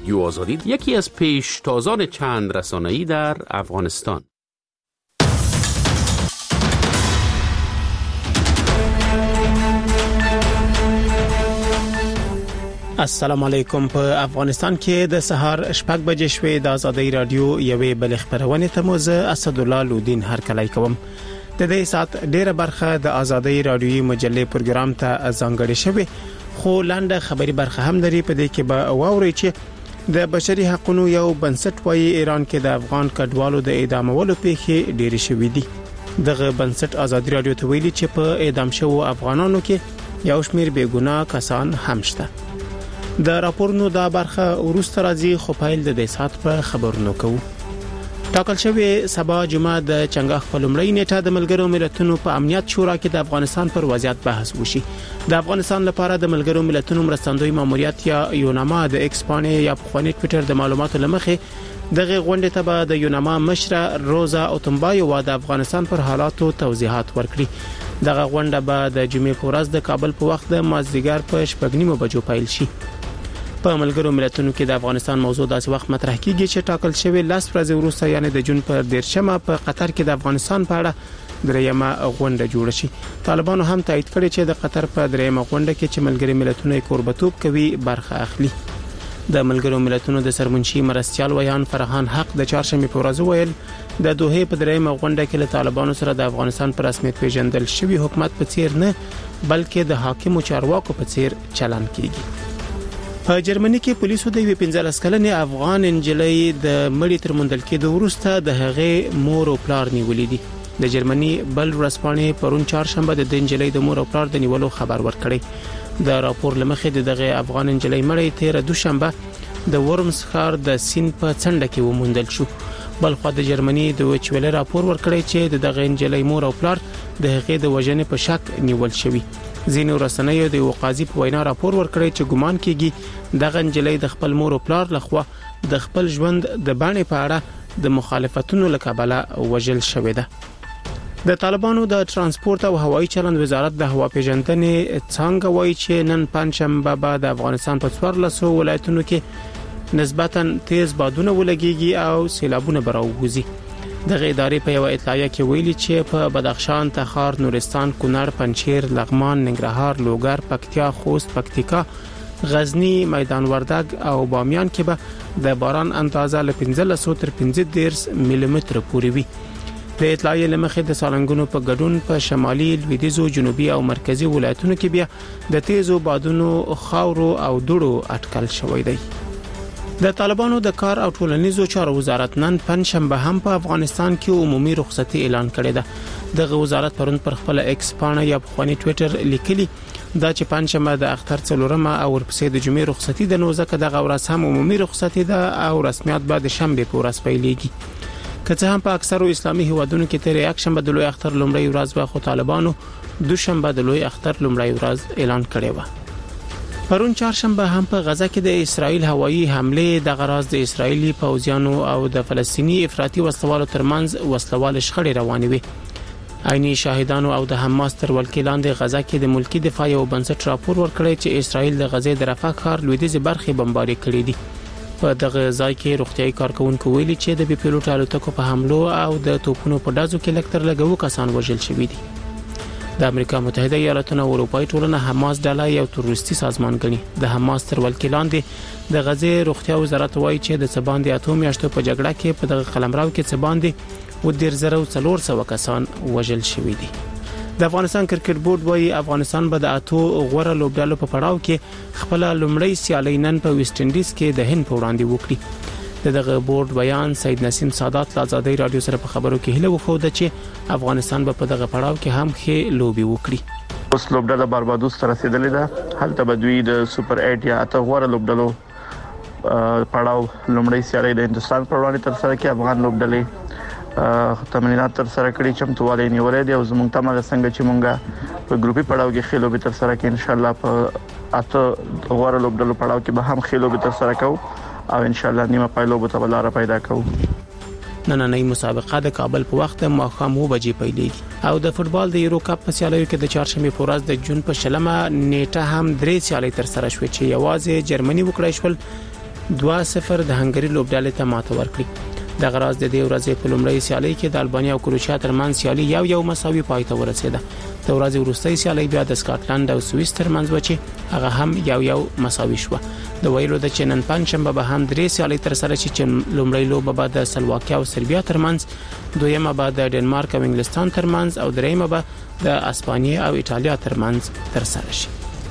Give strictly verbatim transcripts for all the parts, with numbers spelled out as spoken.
رادیو آزادی، یکی از پیشتازان چند رسانه‌ای در افغانستان. السلام علیکم. په افغانستان کې د سهار شپږ بجې شوې د آزادۍ رادیو یوې بل خبرونه ته موزه اسد الله لودین هر کله کوم. د دې سات ډیره برخه د آزادۍ رادیوي مجلې پروګرام ته ځانګړې شوې، خو لاندې خبري برخه هم لري. په دې کې به واوري چې د بشري حقوقو یو بنسټ وایي ایران کې د افغان کډوالو د اعدامولو پیښې ډېرې شوې دي. دغه بنسټ آزادۍ رادیو ته ویلي چې په اعدام شوو افغانانو کې یو شمېر بې ګناه کسان هم شته. د راپورونو دا برخه وروسته راځي، خو پایل د دې سات په خبرونو کوو. ټاکل شوی سبا جمعه د چنګاښ په لومړۍ نیټه د ملګرو ملتونو په امنیت شورا کې د افغانستان پر وضعیت بحث وشي. د افغانستان لپاره د ملګرو ملتونو مرستندوی ماموریت یا یوناما د ایکسپانې یا پخوانی ټوئیټر د معلوماتو لمخې دغه غونډه ته به د یوناما مشره روزا اوتمبایو د افغانستان پر حالاتو توضیحات ورکړي. دغه غونډه به د جمعې په ورځ د کابل په وخت د مازدیګر په شپږ نیمو بجو پیل شي. په ملګرو ملتونو کې د افغانستان موضوع داسې وخت مطرح کیږي چې ټاکل شوی لاس ورځې وروسته یعنی د جون پر دیرشمه په قطر کې د افغانستان په اړه دریمه غونډه جوړ شي. طالبانو هم تایید کړی چې د قطر په دریمه غونډه کې چې ملګري ملتونه کوربتوب کوي برخه اخلي. د ملګرو ملتونو د سرمنشي مرستيال ویان فرحان حق د چهارشنبه په ورځ ویل د دوحه په دریمه غونډه کې له طالبانو سره د افغانستان پر رسمیت پیژندل شوی حکومت په څیر نه بلکې د حاکم چارواکو په څیر چلن کیږي. په جرمني کې پولیسو د یو پنځلس کلنې افغان انجلۍ د مړی تر موندل کېدو وروسته د هغې مور او پلار نیولې دي. د جرمني بل ورځپاڼې پرون چهارشنبه د انجلۍ د مور او پلار د نیولو خبر ورکړی. د راپور لمخې د دغه افغان انجلۍ مړی تیر دوشنبه د ورمز ښار د سین په څنډه کې وموندل شو. بل خو د جرمني د وچویل راپور ورکړی چې دغه انجلۍ مور او پلار د هغې د وژنې په شک نیول شوی. ځینو رسنیو د یو قاضي په وینا راپور ورکړی چې ګمان کیږي دغه انجلۍ د خپل مور او پلار لخوا د خپل ژوند د باندې په اړه د مخالفتونو لکبله وژل شوې ده. د طالبانو د ترانسپورت او هوایي چلند وزارت د هوا پیژندنې څنګه وایي چې نن پنځشنبه به د افغانستان په څوارلسو ولایتونو کې نسبتاً تیز بادونه ولګيږي او سیلابونه براوځي. دغه ادارې په یو اطلاعیه کې ویلي چې په بدخشان، تخار، نورستان، کونړ، پنجشیر، لغمان، ننګرهار، لوګر، پکتیا، خوست، پکتیکا، غزنی، میدان وردګ او بامیان کې به د باران اندازه له پنځلس تر پنځه دېرش ملي متر پورې وي. د اطلاعیې لمخې د سالنګونو په ګډون په شمالي، لویدیځو، جنوبي او مرکزی ولایتونو کې بیا د تیزو بادونو، خاورو او دوړو اټکل شوی دی. د طالبانو د کار او ټولنیزو چارو وزارت نن پنځشنبه هم په افغانستان کې عمومي رخصتي اعلان کړې ده. دغه وزارت پرون پر خپل ایکس پاڼه یا پخوانی ټوئیټر لیکلي دا چې پنځشنبه د اختر څلورمه او ورپسې د جمعې رخصتي د نو ځکه دغه ورځ هم عمومي رخصتي ده او رسمیت به د شنبه په ورځ پیلېږي. که څه هم په اکثرو اسلامي هیوادونو کې تر یک شنبه د لوی اختر لومړی ورځ به خو طالبانو دوشنبه د لوی اختر لومړی ورځ اعلان کړی و. پرون چهارشنبه هم په غزه کې د اسرائیل هوایي حمله د غراز د اسرایلی پوځیانو او د فلسطینی افراطي وسلوالو ترمنځ وسلوال شخړې روانې وي. عیني شاهدانو او د حماس تر ولکې لاندې غزه کې د ملکی دفاع او بنسټ راپور ورکړی چې اسرائیل د غزې د رفح ښار لویدیځ برخې بمباري کړې دي. په دغه ځای کې روغتيایي کارکونکو ویلي چې د بي پیلوټ الوتکو په حملو او د توپونو په ډازو کې لکتر لګو کسان وژل شوي دي. د امریکا متحده ایالاتونو او اروپای ټولنه حماس ډله یو تروریستي سازمان ګڼي. د حماس تر ولکې لاندې د غزې روغتیا وزارت وایي چې د سباندې اته میاشتو په جګړه کې په دغه قلمرو کې سباندې و ډیر زره څلور سوه کسان وژل شوي دي. د افغانستان کرکټ بورډ وایي افغانستان به د اتو غوړه لوبډالو په پړاو کې خپل لومړی سیالي نن په ویسټ انډیز کې د هند په وړاندې وکړي. دغه بورډ بیان سید نسیم سادات له آزادۍ رادیو سره په خبرو کې هله وخوده چې افغانستان به په دغه پړاو کې هم ښه لوبي وکړي. اوس لوبډاله باربادوس ته رسیدلې ده. هلته به دوی د سوپر اټ یا اته غوړه لوبډالو پړاو لومړی سیالي د هندستان پر وړاندې تر سره کې افغان لوبډلې تمرینات تر سره کړي چې متوالي نیولې دي او زموږ تمه څنګه چې مونږه په ګروپي پړاو کې خېلو به تر سره کې ان شاء الله په اته غوړه لوبډلو پړاو کې به هم خېلو به تر سره کوو او ان شاء الله نیمه پایلو به تبلاره پیدا کوو. نننۍ مسابقه د کابل په وخت ماښام و بجې پیلېږي او د فوتبال د یورو کپ په سیالیو کې د چهارشنبه په ورځ د جون په شلمه نیټه هم درې سیالۍ تر سره شوې چې یوازې جرمني وکړای شول دوه صفر د هنګري لوبډلې ته ماته ورکړه. د غراز د دې ورځې په لومړۍ سیالي کې د البانیا او کروشیا ترمنځ سیالي یو یو مساوي پای ته ورسېده. د ورځې وروستۍ سیالي بیا د سکاټلند او سوئیس ترمنځ و چې هغه هم یو یو مساوي شو. د ویلو د چنن پنځشنبه به هم درې سیالي تر سره شي چې لومړی لوبه به د سلواکیا او سربیا ترمنځ، دویمه به د ډنمارک او انګلستان ترمنځ او دریمه به د اسپانیا او ایتالیا ترمنځ تر سره شي.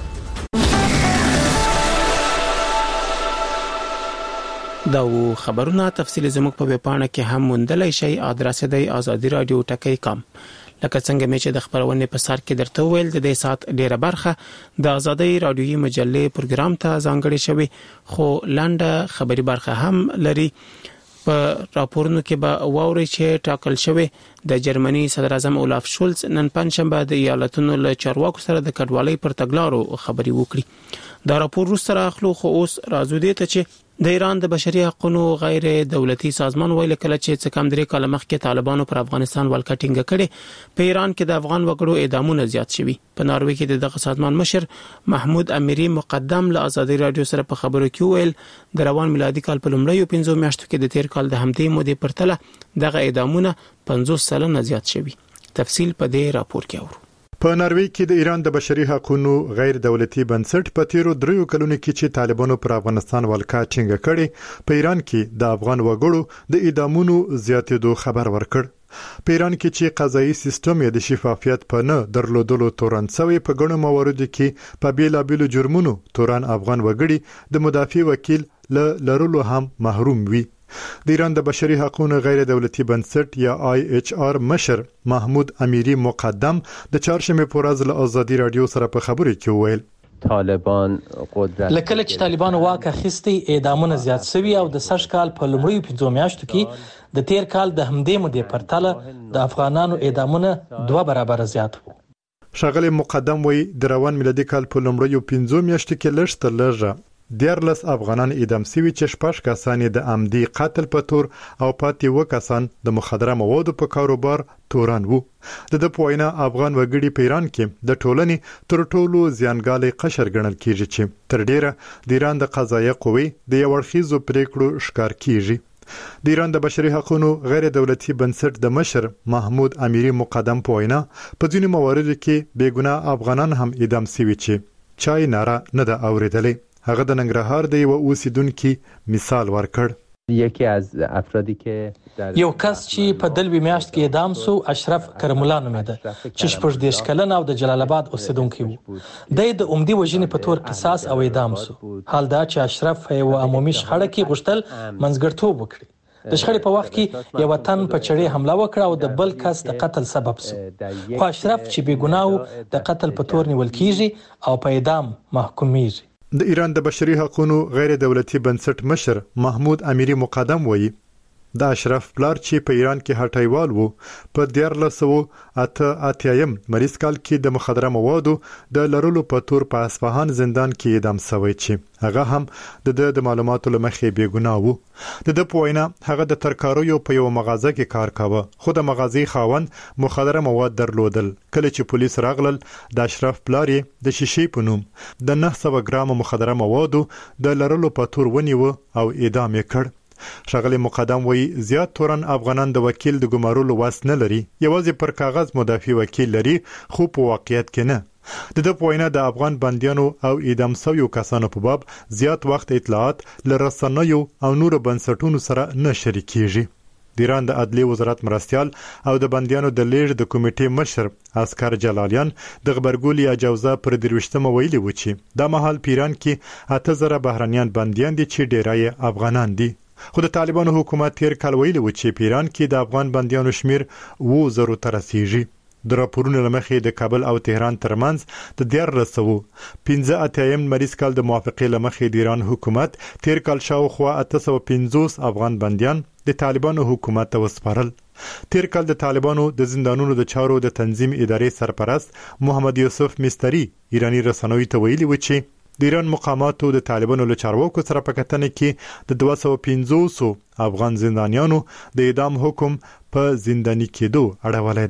دا و خبرونه تفصیل زموږ په ویبپاڼه کې هم موندلای شئ. ادرس دی آزادی رادیو ټکی کام. لکه څنګه مې چې د خبرونې په سر کې درته ویل د دې سات ډیره برخه د آزادی رادیوي مجلې پروګرام ته ځانګړې شوی، خو لنډه خبري برخه هم لري. په راپورونو کې به واوري چې ټاکل شوی د جرمني صدر اعظم اولاف شولز نن پنځشنبه د ایالتونو له چارواکو سره د کډوالۍ پر تګلارو خبري وکړي. دا راپور وروسته راخلو، خو اوس راځو دې ته چې د ایران د بشري حقوقو غیر دولتي سازمان ویل کله چې څه کم درې کال مخکې طالبانو پر افغانستان ولکټینګ کړي، په ایران کې د افغان وګړو اعدامونه زیات شوي. په ناروې کې دغه سازمان مشر محمود امیری مقدم له آزادی رادیو سره په خبرو کې ویل د روان میلادي کال په لومړیو پنځو میاشتو کې د تیر کال د همدې مودې پرتله دغه اعدامونه پنځوس سلنه زیات شوي. تفصیل په دې راپور کې اورو. په ناروې کې د ایران د بشري حقوقو غیر دولتي بنسټ په تیرو دریو کلونو کې چې طالبانو پر افغانستان ولکا ټینګ کړي، په ایران کې د افغان وګړو د اعدامونو زیاتېدو خبر ورکړ. په ایران کې چې قضایي سیستم یې د شفافیت په نه درلودلو تورن سوی، په ګڼو مواردو کې په بیلابیلو جرمونو تورن افغان وګړي د مدافع وکیل له لرلو هم محروم وي. د ایران د بشري حقوقو غیر دولتي بنسټ یا آی ایچ آر مشر محمود امیری مقدم د چهارشنبه په ورځ له آزادی رادیو سره په خبرو کې وویل طالبان قدرت لکه چې طالبان واک اخیستي، اعدامونه زیات شوي او د سږ کال په لومړیو پنځو میاشتو کې د تیر کال د همدې مودې پرتله د افغانانو اعدامونه دوه برابر زیات وو. ښاغلی مقدم وایي د روان میلادي کال په لومړیو پنځو میاشتو کې لږ تر لږه دیارلس افغانان اعدام شوي چې شپږ کسان د عمدي قتل په تور او پاتې و کسان د مخدره موادو په کاروبار توران وو. د د پوینا افغان وګړي په ایران کې د ټولنې تر ټولو زیانګالي قشر ګڼل کیږي چې تر ډیره د ایران د قضایه قوې د یو اړخیزو پریکړو ښکار کیږي. د ایران د بشري حقوقو غیر دولتي بنسټ د مشر محمود امیری مقدم پوینا په ځینو مواردو کې بیګناه افغانان هم اعدام شوي چې چای ناره نه ده اوریدلې. هغه د ننګرهار د یو اوسیدونکو مثال ورکړ. یکی از افرادی که یو کس چې په دلوي میاشت کې اعدام سو اشرف کرمولا نومېده چې شپږ دېرش کلن او د جلال آباد اوسیدونکی و. د د عمدي وژنې په تور قصاص او اعدام سو. حال دا چې اشرف یو عمومي شخړه کې غوښتل منځګړیتوب وکړي. د شخړې په وخت کې یو وطن په چړې حمله وکړه او د بل کس د قتل سبب شو. خو اشرف چې بې ګناه د قتل په تور نیول کیږي او په اعدام محکومیږي. د ایران د بشري حقوقو غیر دولتي بنسټ مشر محمود امیری مقدم وایي د اشرف پلار چې په ایران کې هټایوال وو په دیارلس سوه اته اتیا مریض کال کې د مخدره موادو د لرلو په تور په اصفهان زندان کې اعدام شوی چې هغه هم د د معلوماتو لمخې بې ګناه وو. د د پوینا هغه د ترکاریو په یو مغازه کې کار کاوه، خو د مغازې خاوند مخدره مواد درلودل. کله چې پولیس راغلل د اشرف پلار د شیشې په نوم د نه سوه ګرام مخدره موادو د لرلو په تور ونیو او اعدام یې کړ. ښاغلی مقدم وایي زیات تورن افغانان د وکیل د ګمارلو واس نه لري، یوازې پر کاغذ مدافع وکیل لري خو په واقعیت کې نه. د د پوینا د افغان بندیانو او اعدام شویو کسانو په باب زیات وخت اطلاعات له رسنیو او نور بنسټونو سره نه شریکېږي. د ایران د عدلیې وزارت مرستیال او د بندیانو د لیږد د کمیټې مشر اسکر جلالیان د غبرګولي اجازه پر درويشتمه ویلي و چې دا مهال پیران کې اته زره بهرانيان بندیان دي چې ډیرای افغانان دي. خو د طالبانو حکومت تیر کال ویلي و چې پیران کې د افغان بندیانو شمیر و زرو ته رسیږي. د راپورونو لمخې د کابل او تهران ترمنځ د دیارلس سوه پنځه اتیا مریض کال د موافقې لمخې د ایران حکومت تیر کال شاوخوا اته سوه پنځوس افغان بندیان د طالبانو حکومت ته وسپارل. تیر کال د طالبانو د زندانونو د چارو د تنظیم ادارې سرپرست محمد یوسف مستری ایرانی رسنوي ته ویلي و چې د ایران مقاماتو د طالبانو له چارواکو سره په کتنه کې د دوه سوه پنځوس افغان زندانیانو د اعدام حکم په زنداني کېدو اړولای دی.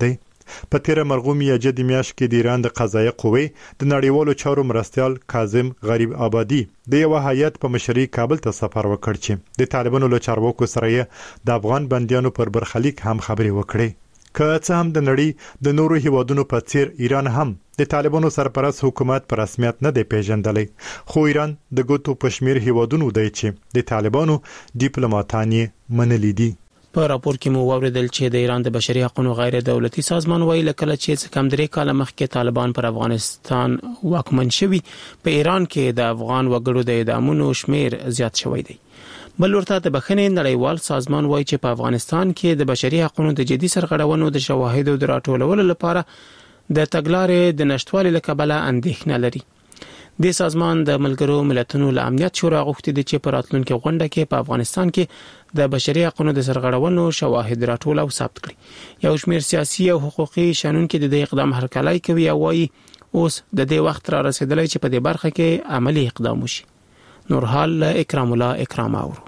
په تیر مرغوم میاشت د میاشت کې د ایران د قضایه قوې د نړیوالو چارو مرستیال کاظم غریب آبادی د یو هیئت په مشرۍ کابل ته سفر وکړ چې د طالبانو له چارواکو سره د افغان بندیانو پر برخلیک هم خبرې وکړې که څه هم د نړۍ د نورو هیوادونو په څیر ایران هم د طالبانو سرپرست حکومت پر رسمیت نه دی پیژندلی، خو ایران د ګوتو پشمیر هیوادونو دی چې د طالبانو ډیپلوماټان یې منلي دي. په راپور کې مو واوریدل چې د ایران د بشري حقوقو غیر دولتي سازمان وایي لکه چې کم درې کال مخکې طالبان پر افغانستان واکمن شوي، په ایران کې د افغان وګړو د اعدامونو شمیر زیات شوی دی. بل ورته د بخښنې نړیوال سازمان وایي چې په افغانستان کې د بشري حقوقو د جدي سرغړونو د شواهدو د راټولولو لپاره د تګلارې د نشټوالي له کبله اندېښنه لري. د سازمان د ملګرو ملتونو له امنیت شورا غوښتي دي چې په راتلونکي غونډه کې په افغانستان کې د بشري حقوقو د سرغړونو شواهد راټول او ثبت کړي. یو شمېر سیاسي او حقوقي شنونکو د دې اقدام هرکلی کوي او وايي اوس د دې وخت را رسیدلی چې په دې برخه کې عملی اقدام وشي. نورحال اکرام الله اکرام اورو.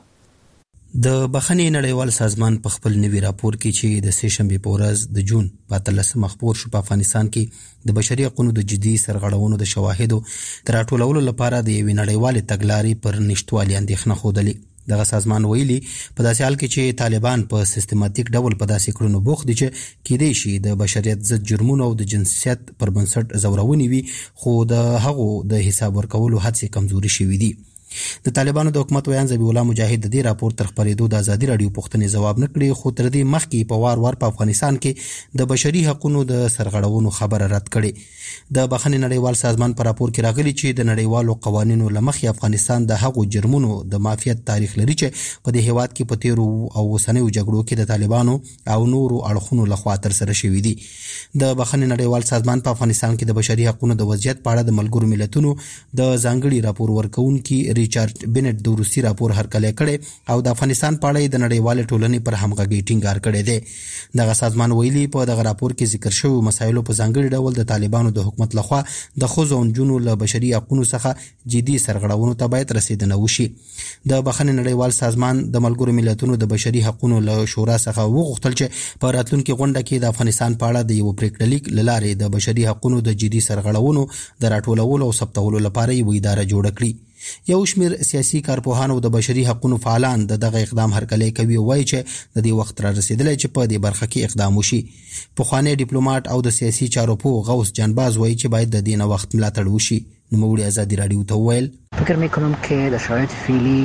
د بخښنې نړیوال سازمان په خپل نوي راپور کې چې د سه شنبې په ورځ د جون په اتلسمه خپور شو په افغانستان کې د بشري حقوقو د جدي سرغړونو د شواهدو تر راټولولو لپاره د یوې نړیوالې تګلارې پر نشټوالي اندېښنه خوده. دغه سازمان ویلي په داسې حال کې چې طالبان په سیستماتیک ډول په داسې کړنو بوخت دي چې کېدای شي د بشریت ضد جرمونو او د جنسیت پر بنسټ زورونې وي، خو د هغو د حساب ورکولو هڅې کمزوري شوې دي. د طالبانو د حکومت ویان ذبیح الله مجاهد د دې راپور تر خبرېدو د ازادي رادیو پوښتنې ځواب نه کړي، خو تر دې مخکې په وار وار په افغانستان کې د بشري حقوقو د سرغړونو خبره رد کړي. د بخښنې نړیوال سازمان په راپور کې راغلي چې د نړیوالو قوانینو له مخې افغانستان د هغو جرمونو د معافیت تاریخ لري چې په دې هیواد کې په تیرو او اوسنیو جګړو کې د طالبانو او نورو اړخونو لخوا ترسره شوي دي. د بخښنې نړیوال سازمان په افغانستان کې د بشري حقوقو د وضعیت په اړه د ملګرو ملتونو د ځانګړي راپور ورکونکي ریچارډ بنټ د روسي راپور هرکلی کړي او د افغانستان په اړه د نړیوال ټولنې پر همغږي ټینګار کړی دی. دغه سازمان ویلي په دغه راپور کې ذکر شوی مسایلو په ځانګړي ډول د طالبانو د حکومت لخوا د ښځو او نجونو له بشري حقوقو څخه جدي سرغړونو ته باید رسیدنه وشي. د بخښنې نړیوال سازمان د ملګرو ملتونو د بشري حقوقو له شورا څخه وغوښتل چې په راتلونکي غونډه کې د افغانستان په اړه د یو پریکړه لیک له لارې د بشري حقوقو د جدي سرغړونو د راټولولو او ثبتولو لپاره یو اداره جوړه کړي. یو شمېر سیاسي کارپوهان او د بشري حقوقو فعالان د دغه اقدام هرکلی کوي او وایي چې د دې وخت را رسیدلی چې په دې برخه کې اقدام وشي. پخوانی ډیپلوماټ او د سیاسي چارو پوه غوث جانباز وایي چې باید د دې نه وخت ملاتړ وشي. نوموړي ازادي رادیو ته وویل فکر میکنم که در شرایط فعلی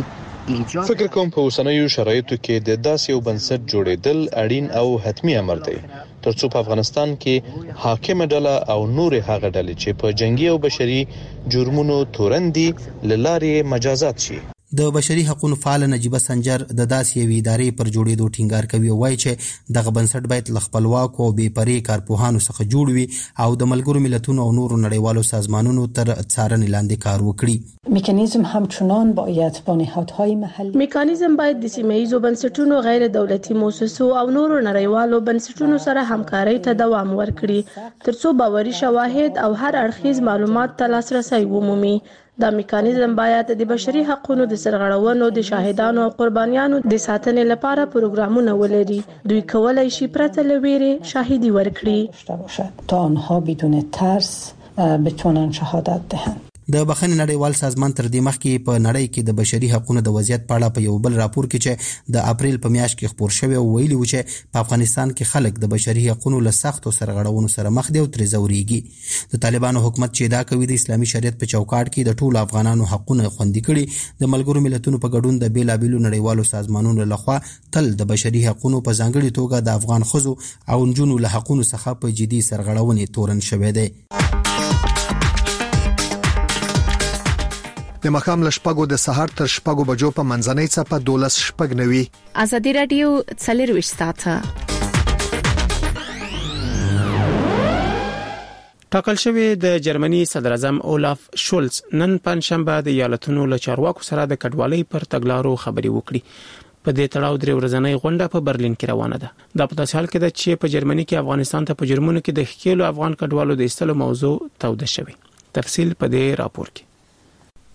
فکر کوم په اوسنیو شرایطو کې د داسې یو بنسټ جوړېدل اړین او حتمی امر دی ترڅو په افغانستان کې حاکم ډله او نور هغه ډلې چې په جنگي او بشري جرمونو تورندي لارې مجازات شي. د بشري حقوقو فعال نجیبه سنجر د داسې یوې ادارې پر جوړېدو ټینګار کوي او وایي چې دغه بنسټ باید له خپلواکو او بې پرې کارپوهانو څخه جوړ وي او د ملګرو ملتونو او نورو نړیوالو سازمانونو تر څارنې لاندې کار وکړي. میکانیزم همچنان باید با نهادهای محلي میکانیزم باید د سیمه‌ایزو بنسټونو، غیر دولتي مؤسسو او نورو نړیوالو بنسټونو سره همکارۍ ته دوام ورکړي ترڅو باوري شواهد او هر اړخیز معلومات ته لاسرسی ومومي. دا میکانیزم باید د بشري حقوقو د سرغړونو د شاهدانو او قربانیانو د ساتنې لپاره پروګرامونه ولري. دوی کولای شي پرته له ویرې شاهدي ورکړي تا آنها بدون ترس بتونن شهادت دهند. د بخښنې نړیوال سازمان تر دې مخکې په نړۍ کې د بشري حقوقو د وضعیت په اړه په یو بل راپور کې چې د اپریل په میاشت کې خپور شوی او ویلي و چې په افغانستان کې خلک د بشري حقوقو له سختو سرغړونو سره مخ دي او ترې ځورېږي. د طالبانو حکومت چې ادعا کوي د اسلامي شریعت په چوکاټ کې د ټولو افغانانو حقونه خوندي کړي، د ملګرو ملتونو په ګډون د بیلابیلو نړیوالو سازمانونو لخوا تل د بشري حقوقو په ځانګړي توګه د افغان ښځو او نجونو له حقونو څخه په جدي سرغړونې تورن شوی دی. د مخام له شپږو د سهار تر شپږو بجو په منځنۍ څپه دولس شپږ نوي. ازادي رادیو څلرویشت ساعته. ټاکل شوی د جرمني صدر اعظم اولاف شولز نن پنځشنبه د ایالتونو له چارواکو سره د کډوالۍ پر تګلارو خبرې وکړي. په دې تړاو درې ورځنۍ غونډه په برلین کې روانه ده. دا په داسې حال کې ده چې په جرمني کې افغانستان ته په جرمونو کې د ښکېلو افغان کډوالو د ایستلو موضوع توده شوې. تفصیل په دې راپور کې.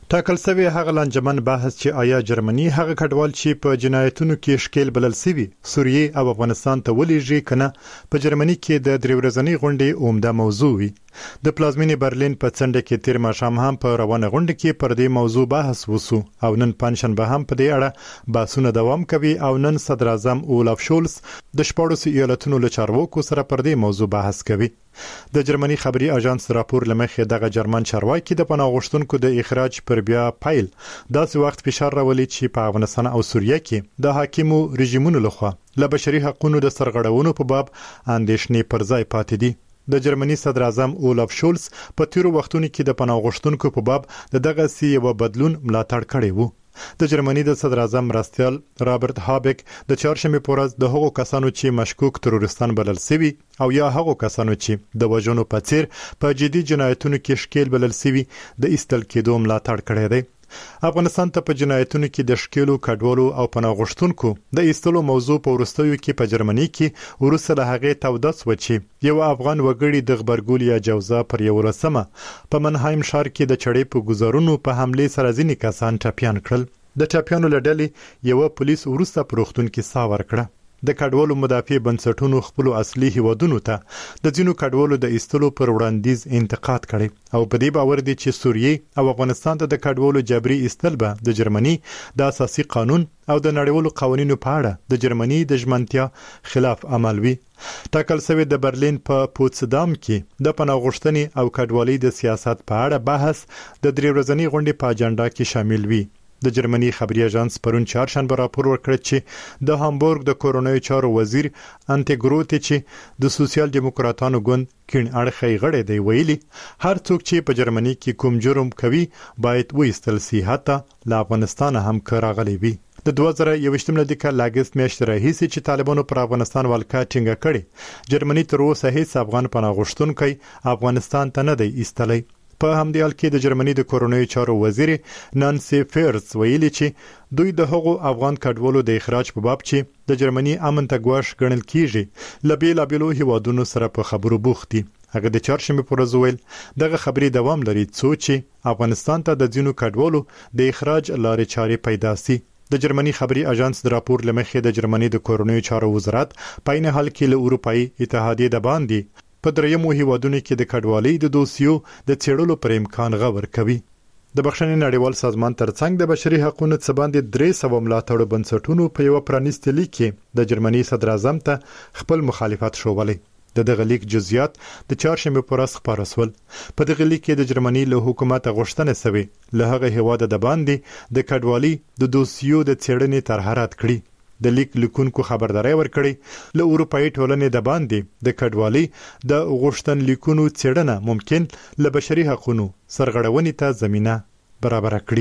ټاکل شوی هغه لانجمن بحث چې آیا جرمني هغه کډوال چې په جنایتونو کې شکیل بلل سوي سوریه او افغانستان ته ولېږي کنه په جرمني کې د درې ورځنۍ غونډې عمده موضوع وي. د پلازمینې برلین په څنډه کې تیر ماښام هم په روانه غونډه کې پر دې موضوع بحث وسو او نن پنځشنبه هم په دې اړه بحثونه دوام کوي او نن صدر اعظم اولاف شولز د شپږ ایالتونو له چارواکو سره پر دې موضوع بحث کوي. د جرمني خبري اژانس راپور لمخې دغه جرمن چارواکي د پناه غوښتونکو د اخراج پر بیا پایل داسې وخت فشار راولي چې په افغانستان او سوریه کې د حاکمو رژیمونو لخوا له بشري حقوقو د سرغړونو په باب اندېښنې پر ځای پاتې دي. د جرمني صدر اعظم اولاف شولز په تیرو وختونو کې د پناه غوښتونکو په باب د دغه سی یو بدلون ملاتړ کړی وو. د جرمني د صدر اعظم راستیال رابرټ هابک د چهارشنبه په ورځ د هغو کسانو چې مشکوک تروریستان بلل سوي او یا هغو کسانو چې د وژنو په څیر په جدي جنایتونو کې شکیل بلل سوي د ایستل کېدو ملاتړ کړی دی. افغانستان ته په جنایتونو کې د شکیلو کډوالو او پناه غوښتونکو د ایستلو موضوع په ورستیو کې په جرمني کې ورسره هغه تودس و چې یو افغان وګړي د غبرګول یا جوزا پر یو رسمه په منهایم ښار کې د چړې په گزارونو په حمله سره ځینې کسان ټپيان کړل. د ټپيانو لړلې یو پولیس ورسته پروختون کې ساور کړه. د کډوالو مدافع بنسټونو خپل اصلي هیوادونو ته د ځینو کډوالو د ایستلو پر وړاندیز انتقاد کړي او په دې باور دي چې سوریه او افغانستان ته د کډوالو جبري ایستل به د جرمني د اساسي قانون او د نړیوالو قوانینو په اړه د جرمني د ژمنتیا خلاف عمل وي. ټاکل شوی د برلین په پوتسدام کې د پناه غوښتنې او کډوالۍ د سیاست په اړه بحث د درې ورځنۍ غونډې په اجنډا کې شامل وي. د جرمني خبري اژانس پرون چهارشنبه راپور ورکړ چې د هامبورګ د کورونایي چارو وزیر انټیګروتی چې د سوسیال دیموکراتانو ګوند کین اړخي غړي دی ویلي هر څوک چې په جرمني کې کوم جرم کوي باید وایستل سي حتی له افغانستان هم کراغلي وي. د دوه زره یوویشتم لدیکه لاګست میاشتې راهیسې چې طالبانو پر افغانستان ولکه ټینګه کړي جرمني تر اوسه هیڅ افغان پناه غوښتونکی افغانستان ته نه دی ایستلی. په همدې حال کې د جرمني د کورونایي چارو وزیر نانسي فیرز ویلي چې دوی د هغو افغان کډوالو د اخراج په باب چې د جرمني امن ته ګواښ ګڼل کیږي لبي لابلو هیوادونو سره په خبرو بوخت دي. هغه د چهارشنبه پر ورځ ویل دغه خبري دوام لري چې افغانستان ته د ځینو کډوالو د اخراج لارې چارې پیدا سي. د جرمني خبري اژانس د راپور لمخې د جرمني د کورونایي چارو وزارت په عین حال کې له اروپאי اتحادیې د باندې په دریمو هیوادونو کې د کډوالۍ د دوسیو د څېړلو پر امکان غور کوي. د بخښنې نړیوال سازمان ترڅنګ د بشري حقوقو څخه باندې درې سوه ملاتړو بنسټونو په یو پرانیستي لیک کې د جرمني صدر اعظم ته خپل مخالفت شوولی. د دغه لیک جزئیات د چهارشنبه پر ورځ خپاره شول. په دغه لیک کې د جرمني له حکومت غوښتنه شوې له هغه هیواد د باندې د کډوالۍ د دوسیو د څېړنې ترهرات کړي. د لیک لیکونکو خبرداري ورکړي له اروپאי ټولنې د باندې د کډوالۍ د غوښتن لیکونو څېړنه ممکن له بشري حقوقو سرغړونې ته زمينه برابر کړي.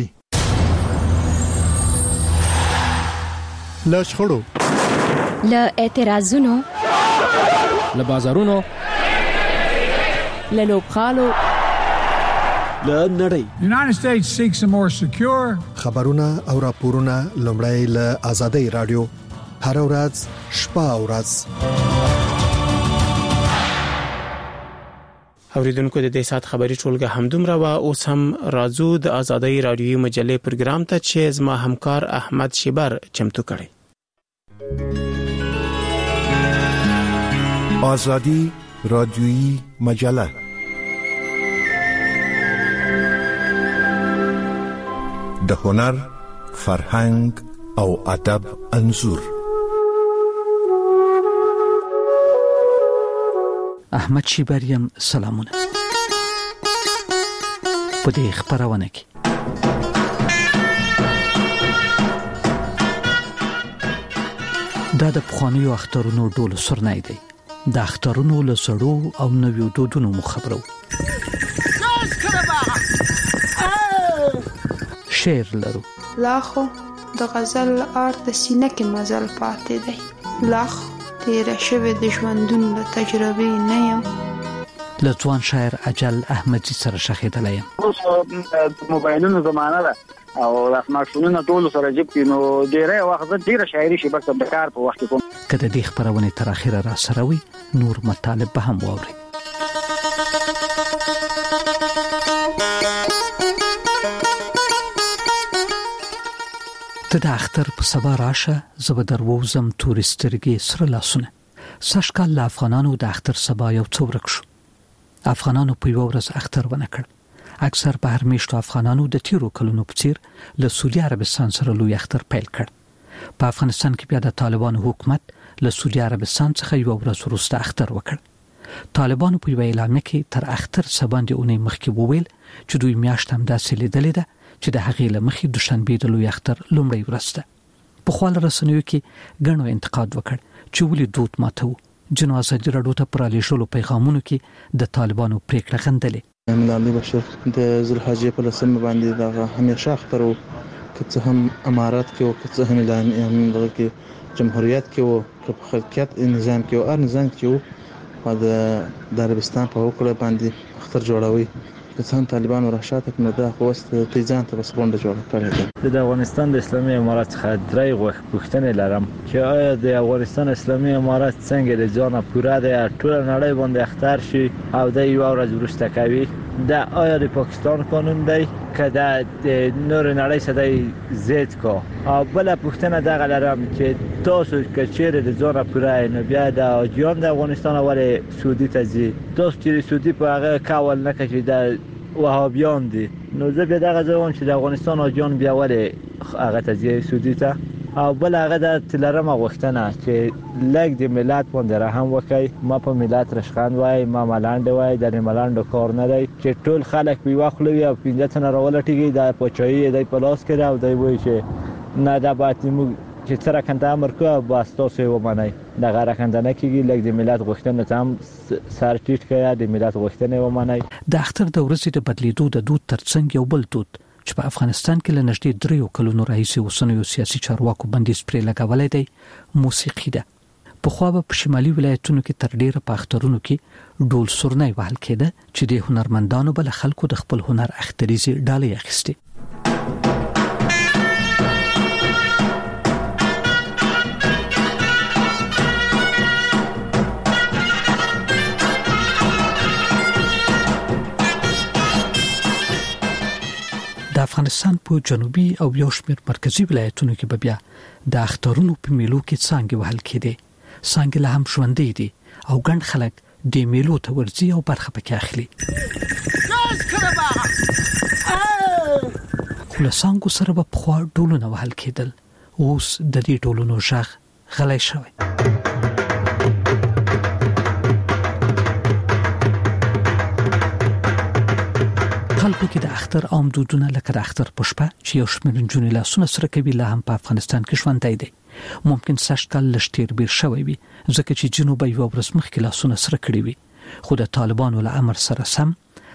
له شخړو له اعتراضونو له بازارونو له لوبخالو له نړۍ United States seeks a more secure خبرونه او راپورونه لومړی له آزادۍ رادیو هر ورځ شپه او ورځ. اوریدونکو د دې سات خبري ټولګه همدومره وا اوس هم راځو د آزادۍ رادیو مجلې پروګرام ته چې زما همکار احمد شیبر چمتو کړي. آزادی رادیویی مجله د هنر، فرهنګ او ادب انځور. احمد شیبریم سلامونه. په دې خبرونه کې دا د پخوانیو اخترونو ډول سرنای دی. د اخترونو له سړو او نویو دودونو مخبرو. شعر لرو. لاخو د غزل ارت د سینه کې مزل پاتې دی. لاخ تیر شوه د ژوندون له تجربه نه یم. له ځوان شاعر اجل احمدی سره شخیدلی یم. اوس موبایلونو زمانہ ده او د سمارټفونونو ټول سره جيب کې نو ډیره وخت ډیره شاعري شي بس د کار په وخت کې کله د خبرونه تر اخره را سره وي نور مطالب به هم واوري. ته د اختر په سبا راشه زبدر ووزم تورسترګي سره لاسونه سشکال له افغانانو د اختر سبا یو څو ورک شو. افغانانو په یو ورځ اختر ونه کړ. اکثر بهر میشتو افغانانو د تیرو کلونو په څیر له سعودي عربستان سره لوی اختر پیل کړ. په افغانستان کې بیا د طالبانو حکومت له سعودي عربستان څخه یو ورځ وروسته اختر وکړ. طالبانو په یو اعلامیه کې تر اختر سباندې اونۍ مخکې وویل چې دوی میاشت هم داسې لیدلې ده چې د هغې له مخې دوشنبې د لوی اختر لومړۍ ورځ ده. په خپل رسنیو کې ګڼو انتقاد وکړ چې ولې دود ماتو. جنو ازادي راډیو ته پر لېږلو پیغامونو کې د طالبانو پریکړه غندلې. ملالي بشیر د ذوالحجې په لسمه باندې دا همیشه اختر وو، که څه هم امارات کې او که څه هم اعلان دغه کې جمهوریت کې او که په خلقیت نظام کې او هر نظام کې وو، او د عربستان په وکړه باندې اختر جوړوي. که څه هم طالبانو راشاته کړنه دا خو واست تیزان ته بس غونډه جوړه کړې ده. د افغانستان د اسلامي امارات څخه درې غوښتنې لرم چې آیا د افغانستان اسلامي امارات څنګه د ځانه پوره ده ټول نړۍ باندې اختر شي او د یو ورځ وروسته کوي؟ دا آیا د پاکستان قانون دی که د نور نړۍ سره زید کو؟ او بل پوښتنه دا لرم چې تاسو که چیرې د ځانه پوره نه بیا د اجیان د افغانستان اول سعودي ته ځي، تاسو چې سعودي په هغه کول نه کوي د وهابیان دي، نو زه بیا دغه ځوان چې د افغانستان اجیان بیا ولې هغه ته ځي سعودي ته؟ او بل هغه د تلرمه غوښتنه چې لګ د ملت باندې رحم وکړي. ما په ملت رشخند وای، ما ملاند وای، د ملاند کار نه دی چې ټول خلک په واخلوي او پنځه تنه راولټيږي د پچایي د پلاس کړه او دی وای چې نه دا باید مو چې سره کنده امر کو بس تاسو و منای د غره کنده نه کیږي. لګ د ملت غوښتنه تام سر ټیټ کړه، د ملت غوښتنه و منای. د اختر د ورځې د بدلیدو د دود ترڅنګ یو بل دود چې په افغانستان کې له نږدې دریو کلونو راهیسې اوسنیو سیاسي چارواکو بندیز پرې لګولای دی موسیقي ده. په خو په شمالي ولایتونو کې تر ډیره په اخترونو کې ډول سورنۍ وهل کېده چې د هنرمندانو بل خلکو د خپل هنر اختریزي ډالۍ اخیستي. د افغانستان په جنوبي او یو شمېر مرکزی ولایتونو کې به بیا د اخترونو په میلو کې څنګه وهل کېدي. څنګه له هم ژوندې دي او ګڼ خلک د میلو ته ورځي او برخه پکې اخلي. خو له څنګه سره به په خوا ډولونه وهل کېدل. اوس د دې ډولونو ژغ غلی شوی. خلکو کې د اختر عام دودونه لکه د اختر په شپه چې یو شمېر نجونې لاسونه سره کوي لا هم په افغانستان کې ژوندی دی. ممکن سږ کال لږ تېر بېر شوی وي ځکه چې جنوب یوه ورځ مخکې لاسونه سره کړي وي، خو د طالبانو له امر سره سم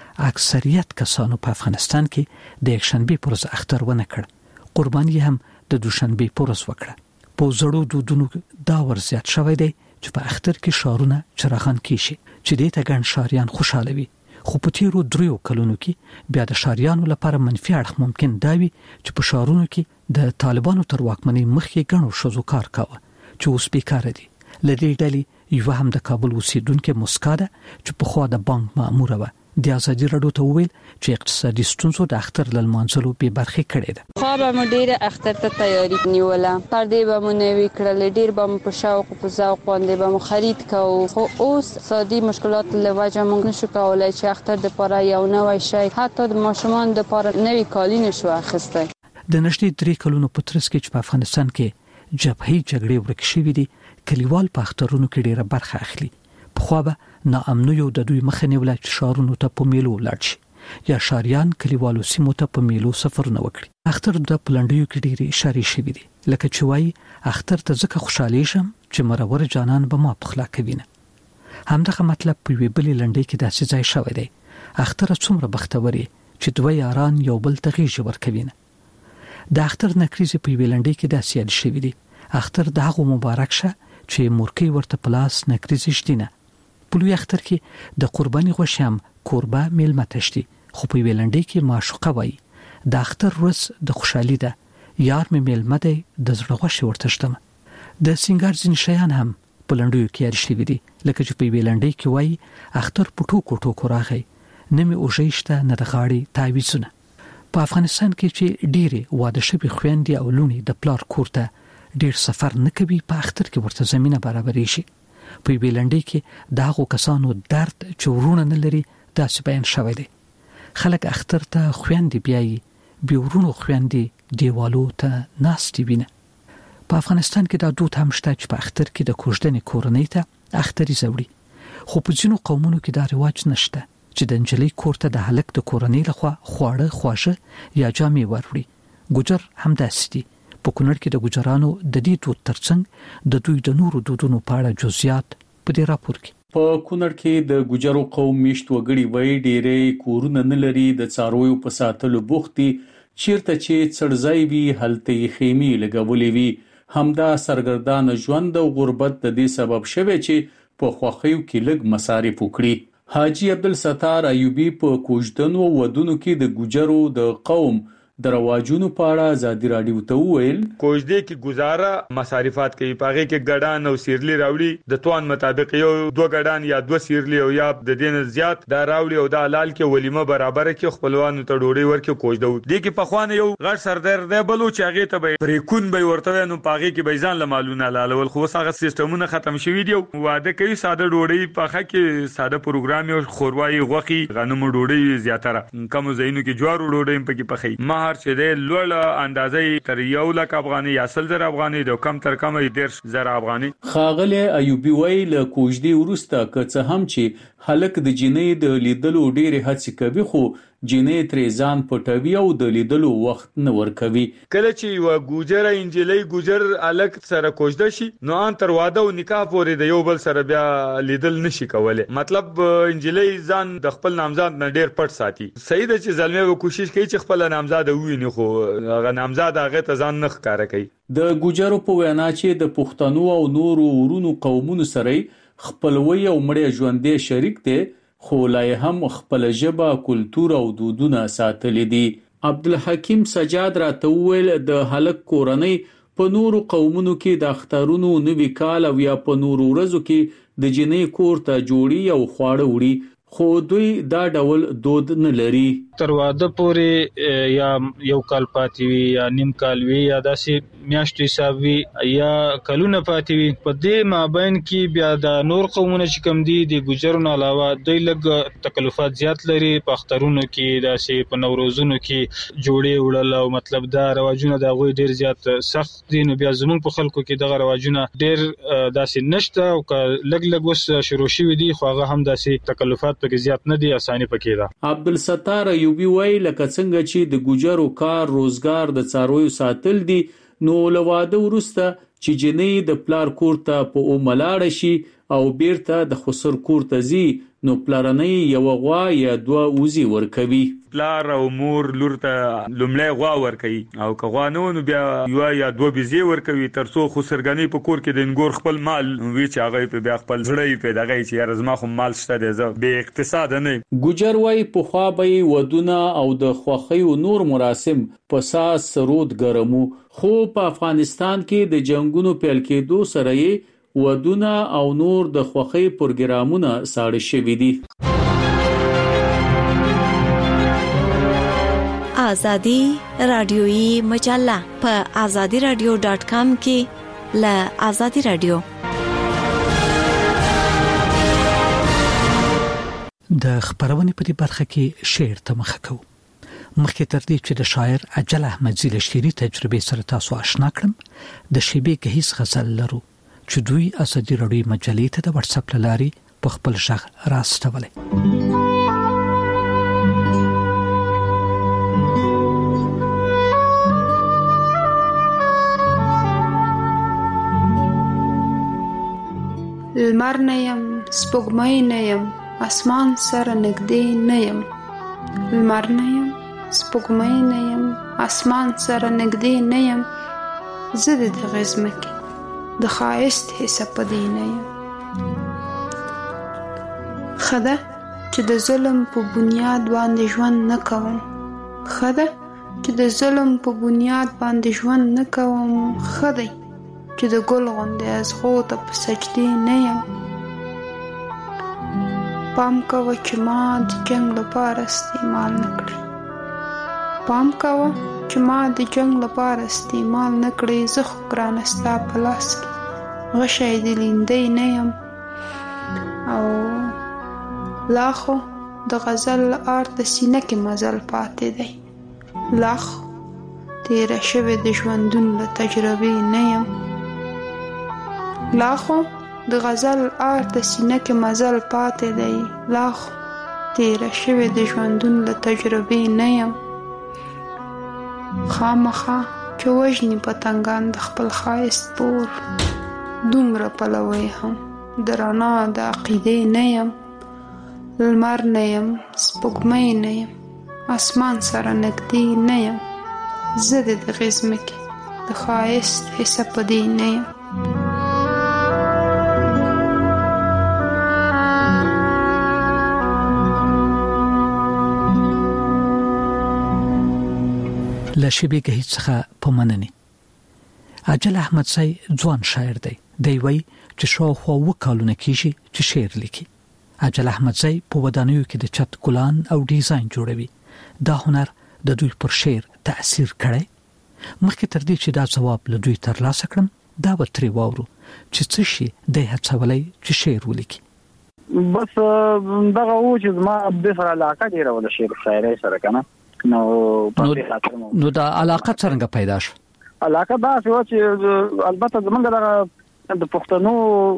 اکثریت کسانو په افغانستان کې د یکشنبې پر ورځ اختر ونه کړ. قرباني هم د دوشنبې پر ورځ وکړه. په زړو دودونو دا ور زیات شوی دی چې په اختر کې ښارونه چراغان کیشي چې دې ته ګڼ ښاریان خوشاله وي. خو په تیرو دریو کلونو کې بیا د ښاریانو لپاره منفي اړخ ممکن دا وي چې په ښارونو کې د طالبانو تر واکمنۍ مخکې ګڼو ښځو کار کاوه چې اوس بیکاره دي. له دې ډلې یوه هم د کابل اوسېدونکې مسکا ده چې پخوا د بانک ماموره وه. د ازادي راډیو ته وویل چې اقتصادي ستونزو د اختر له لمانځلو بې برخې کړې ده. خو به مو ډېره اختر ته تیاری نیوله، پردې به مو نوي کړلې، ډېر به مو په شوق او په ذوق باندې به مو خرید کوو. خو اوس اقتصادي مشکلات له وجه موږ نشو کولای چې اختر دپاره یو نوی شی حتی د ماشومان دپاره نوي کالي نشو اخیستی. د نږدې درې کلونو په ترڅ کې چې په افغانستان کې جبهې جګړې ورکې شوې دي، کلیوال په اخترونو کې ډېره برخه اخلي. پخوا به ناامنیو د دوی مخه نیوله چې ښارونو ته په میلو لاړ شي یا ښاریان کلیوالو سیمو ته په میلو سفرونه وکړي. اختر د پلنډیو کې ډېرې اشارې شوي دي، لکه چې وایي اختر ته ځکه خوشحالیږم چې مرور جانان به ما پخلا کوي نه. همدغه مطلب په یوې بلې لنډۍ کې داسې ځای شوی دی: اختر څومره بختور یې چې دوه یاران یو بل ته غېږې ورکوي نه. د اختر نکریزې په یوې لنډۍ کې داسې یاد شوي دي: اختر د هغو مبارک شه چې مورکۍ ورته په لاس نکریزې شتي نه. په لوی اختر کې د قرباني غوښې هم کوربه میلمه ته شتي، خو په یوې لنډۍ کې معشوقه وایي: د اختر ورځ د خوشحالي ده، یار مې میلمه دی، د زړه غوښې ورته شتمه. د سینګار ځینې شیان هم په لنډیو کې یاد شوي دي، لکه چې په یوې لنډۍ کې وایي: اختر په ټوکو ټوکو راغی، نه مې اوږې شته نه د غاړې تعویضونه. په افغانستان کې چې ډېری واده شوي خويندې او لونې د پلار کور ته ډېر سفر نه کوي، په اختر کې ورته زمينه برابرې شي. په ویلنډي کې د هغو کسانو درد چې ورونه نه لري داسې بیان شوی دی. خلک اختر ته خويندې بیایي، بیا ورونو خويندې دیوالو ته ناستې وینه. په افغانستان کې دا دود هم شته چې په اختر کې د کوژدنې کورنۍ ته اختري زوړي، خو په ځینو قومونو کې دا رواج نشته چې د انجلۍ کور ته د هلک د کورنۍ لخوا خواړه، خواږه یا جامې وروړي. ګوجر هم داسې دي. په کونړ کې د ګوجرانو د دې دود ترڅنګ د دوی د نورو دودونو په اړه جزئیات په دې راپور کې. په کونړ کې د ګوجرو قوم میشت وګړي وای ډېرې کورونه نه لري، د څارویو په ساتلو بوخت دي، چیرته چې څړځای وي هلته یې خیمې لګولې وي. همدا سرګردان ژوند او غربت د دې سبب شوی چې په خوخیو کې لږ مصارف وکړي. حاجی عبدالستار ایوبی په کوژدنو ودونو کې د ګوجرو د قوم د رواجونو په اړه ازادي رادیو ته وویل کوژدې کې گزاره مصارفات کوي، پاغه کې ګډان او سیرلی راوړي، د توان مطابق یو دوه ګډان یا دوه سیرلی او یا د دین زیات دا راوړي او د حلال کې ولیمه برابر کې خپلوانو ته ډوډۍ ورکړي. کوژدو دې کې په خوانه یو غټ سردار دی بلو چې هغه ته به پریکون به ورته نو پاغه کې بیزان لمالونه لالول، خو هغه سیستمونه ختم شوي دي. واده کوي ساده ډوډۍ پاخه کې ساده پروګرام او خوروایي غوخي غنمو ډوډۍ زیاتره کم زینو کې جوارو ډوډۍ پکې پخې. مہر چې د لوړ اندازې تر یو لک افغاني یا سل زر افغاني د کم تر کم ډیر زر افغاني. خاغله ایوبی وای له کوژدې ورسته که څه هم چې هلک د جنې د لیدلو ډېرې هڅې کوي، خو جنې ترې ځان پټوي او د لیدلو وخت نه ورکوي. کله چې یو ګوجر انجلۍ ګوجر الک سره کوژده شي نو ان تر واده او نکاح پورې د یو بل سره بیا لیدل نشي کولای. مطلب انجلۍ ځان د خپل نامزاد نه ډیر پټ ساتي. صحیح ده چې زلمه و کوشش کوي چې خپل نامزاد وویني، خو هغه نامزاد هغه ته ځان نه ښکارا کوي. د ګوجرو په وینا چې د پښتنو او نورو ورونو قومونو سره خپلوي او مړی ژوندې شریک دي، خو لا هم خپل ژبه، کلتور او دودونه ساتلي دي. عبدالحکیم سجاد راته وویل د هلک کورنۍ په نورو قومونو کې د اخترونو نوي کال او یا په نورو ورځو کې د جنې کور ته جوړي او خواړه وړي، خو دوی دا ډول دود نه لري. تر واده پورې یا یو کال پاتې وي یا نیم کال وي یا داسې میاشتې حساب وي یا کلونه پاتې وي. په دې مابین کې بیا د نور قومونه چې کم دي د ګوجرو نه علاوه دوی لږ تکلفات زیات لري. په اخترونو کې داسې په نوروزونو کې جوړې وړل او مطلب دا رواجونه د هغوی ډیر زیات سخت دي. نو بیا زموږ په خلکو کې دغه رواجونه ډیر داسې نشته او لږ لږ اوس شروع شوي دي، خو هغه هم داسې تکلفات پکې زیات نه دي، اساني پکې ده. عبدالستار ایوبی وای لکه څنګه چې د ګوجرو کار روزګار د څارویو ساتل دي، نو له واده وروسته چې جنې د پلار کور ته په اوملاړه شي او بیرته د خسر کور ته ځي، نو پلارنۍ یو غوا یا دوه وزي ورکوي. پلار او مور لور ته لومړی غوا ورکوي او که غوا نه نو بیا یو یا دوه بيزي ورکوي، ترڅو خسرګنۍ په کور کې د انګور خپل مال وی چې هغه په بیا خپل ځړې په دغه چې یارزما خو مال شته د به اقتصاد نه. ګوجر وای په خوا به ودونه او د خوخیو نور مراسم په ساس سرود ګرمو، خو په افغانستان کې د جنگونو پیل کېدو سره یې ودونه او نور د خوخی پروګرامونه ساړه شوي دي. آزادی رادیویی مجله په آزادی رادیو ډاٹ کام کې له آزادی رادیو د خبرونې په دې برخه کې شعر ته مخه کوو. مخکې تر دې چې د شاعر اجل احمدزي له شعري تجربې سره تاسو آشنا کړم، د شیبې گهیز غزل لرو چې دوی آزادی رادیو مجلې ته د واتس اپ لارې په خپل ژغ راستولې. لمر نه یم سپوږمۍ نه یم اسمان سره نږدې نه یم. لمر نه یم سپوږمۍ نه یم اسمان سره نږدې نه یم. زه د دغې ځمکې د ښایست حصه پدې نه یم. ښه ده چې د ظلم په بنیاد باندې ژوند نه کوم. ښه ده چې د ظلم په بنیاد باندې ژوند نه کوم. ښه دی چې د ګل غوندې ازغو ته په سجدې نه یم. پام کوه چې ما د جنګ لپاره استعمال نه کړې. پام کوه چې ما د جنگ لپاره استعمال نه کړې، زه خو ګرانه ستا په لاس کې غشی د لیندۍ نه یم. او لا خو د غزل آر د سینه کې مزل پاتې دی، لا خو تیره شوې د ژوندون له تجربې نه یم. لا خو د غزل آر د سینه کې مزل پاتې دی، لا خو تیره شوې د ژوندون له تجربې نه یم. خامخا چې وژني پتنګان د خپل ښایست پور، دومره پلوی هم د رڼا د عقیدې نه یم. لمر نه یم، سپوږمۍ نه یم، اسمان سره نږدې نه یم. زه د دغې ځمکې د ښایست حصه په دې نه یم. له شیبې هیڅ څخه په مننې. اجل احمدزی ځوان شاعر دی. دی وایي چې شاوخوا اووه کالونه کېږي چې شعر لیکي. اجل احمدزی په ودانیو کې د چت ګلان او ډیزاین جوړوي. دا هنر د دوی پر شعر تأثیر کړی. مخکې تر دې چې دا ځواب له دوی ترلاسه کړم، دا به ترې واورو چې څه شي دی هڅولی چې شعر ولیکي. بس دغه و چې زما د سره علاقه ډېره وه د شعر شاعرۍ سره که نه. نو نو دا علاقه څرنګه پیدا شو؟ علاقه داسې وه چې البته زمونږ دغه د پښتنو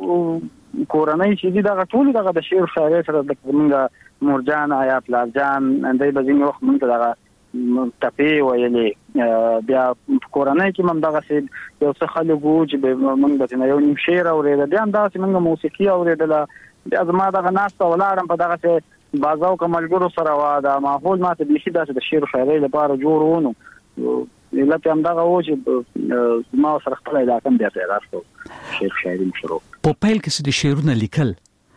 کورنۍ چې دي دغه ټولې دغه د شعر شاعرۍ سره زمونږ مورجان یا پلارجان دی به ځینې وخت مونږ ته دغه ټپې ویلې. بیا کورنۍ کې هم دغسې یو څه خلک وو چې مونږ به ترېنه یو نیم شعر اورېده، بیا هم داسې مونږ موسیقي اورېدله. بیا زما دغه ناسته ولاړم په دغسې بازاو که ملګرو سره وه، دا ماحول ما ته بیخي داسې د شعر و شاعرۍ لپاره جوړ و. نو علت یې همدغه و چې ما سره خپله علاقه هم بیا پیدا شوه، شعر و شاعري مې شروع. په پیل کې چې د شعرونه لیکل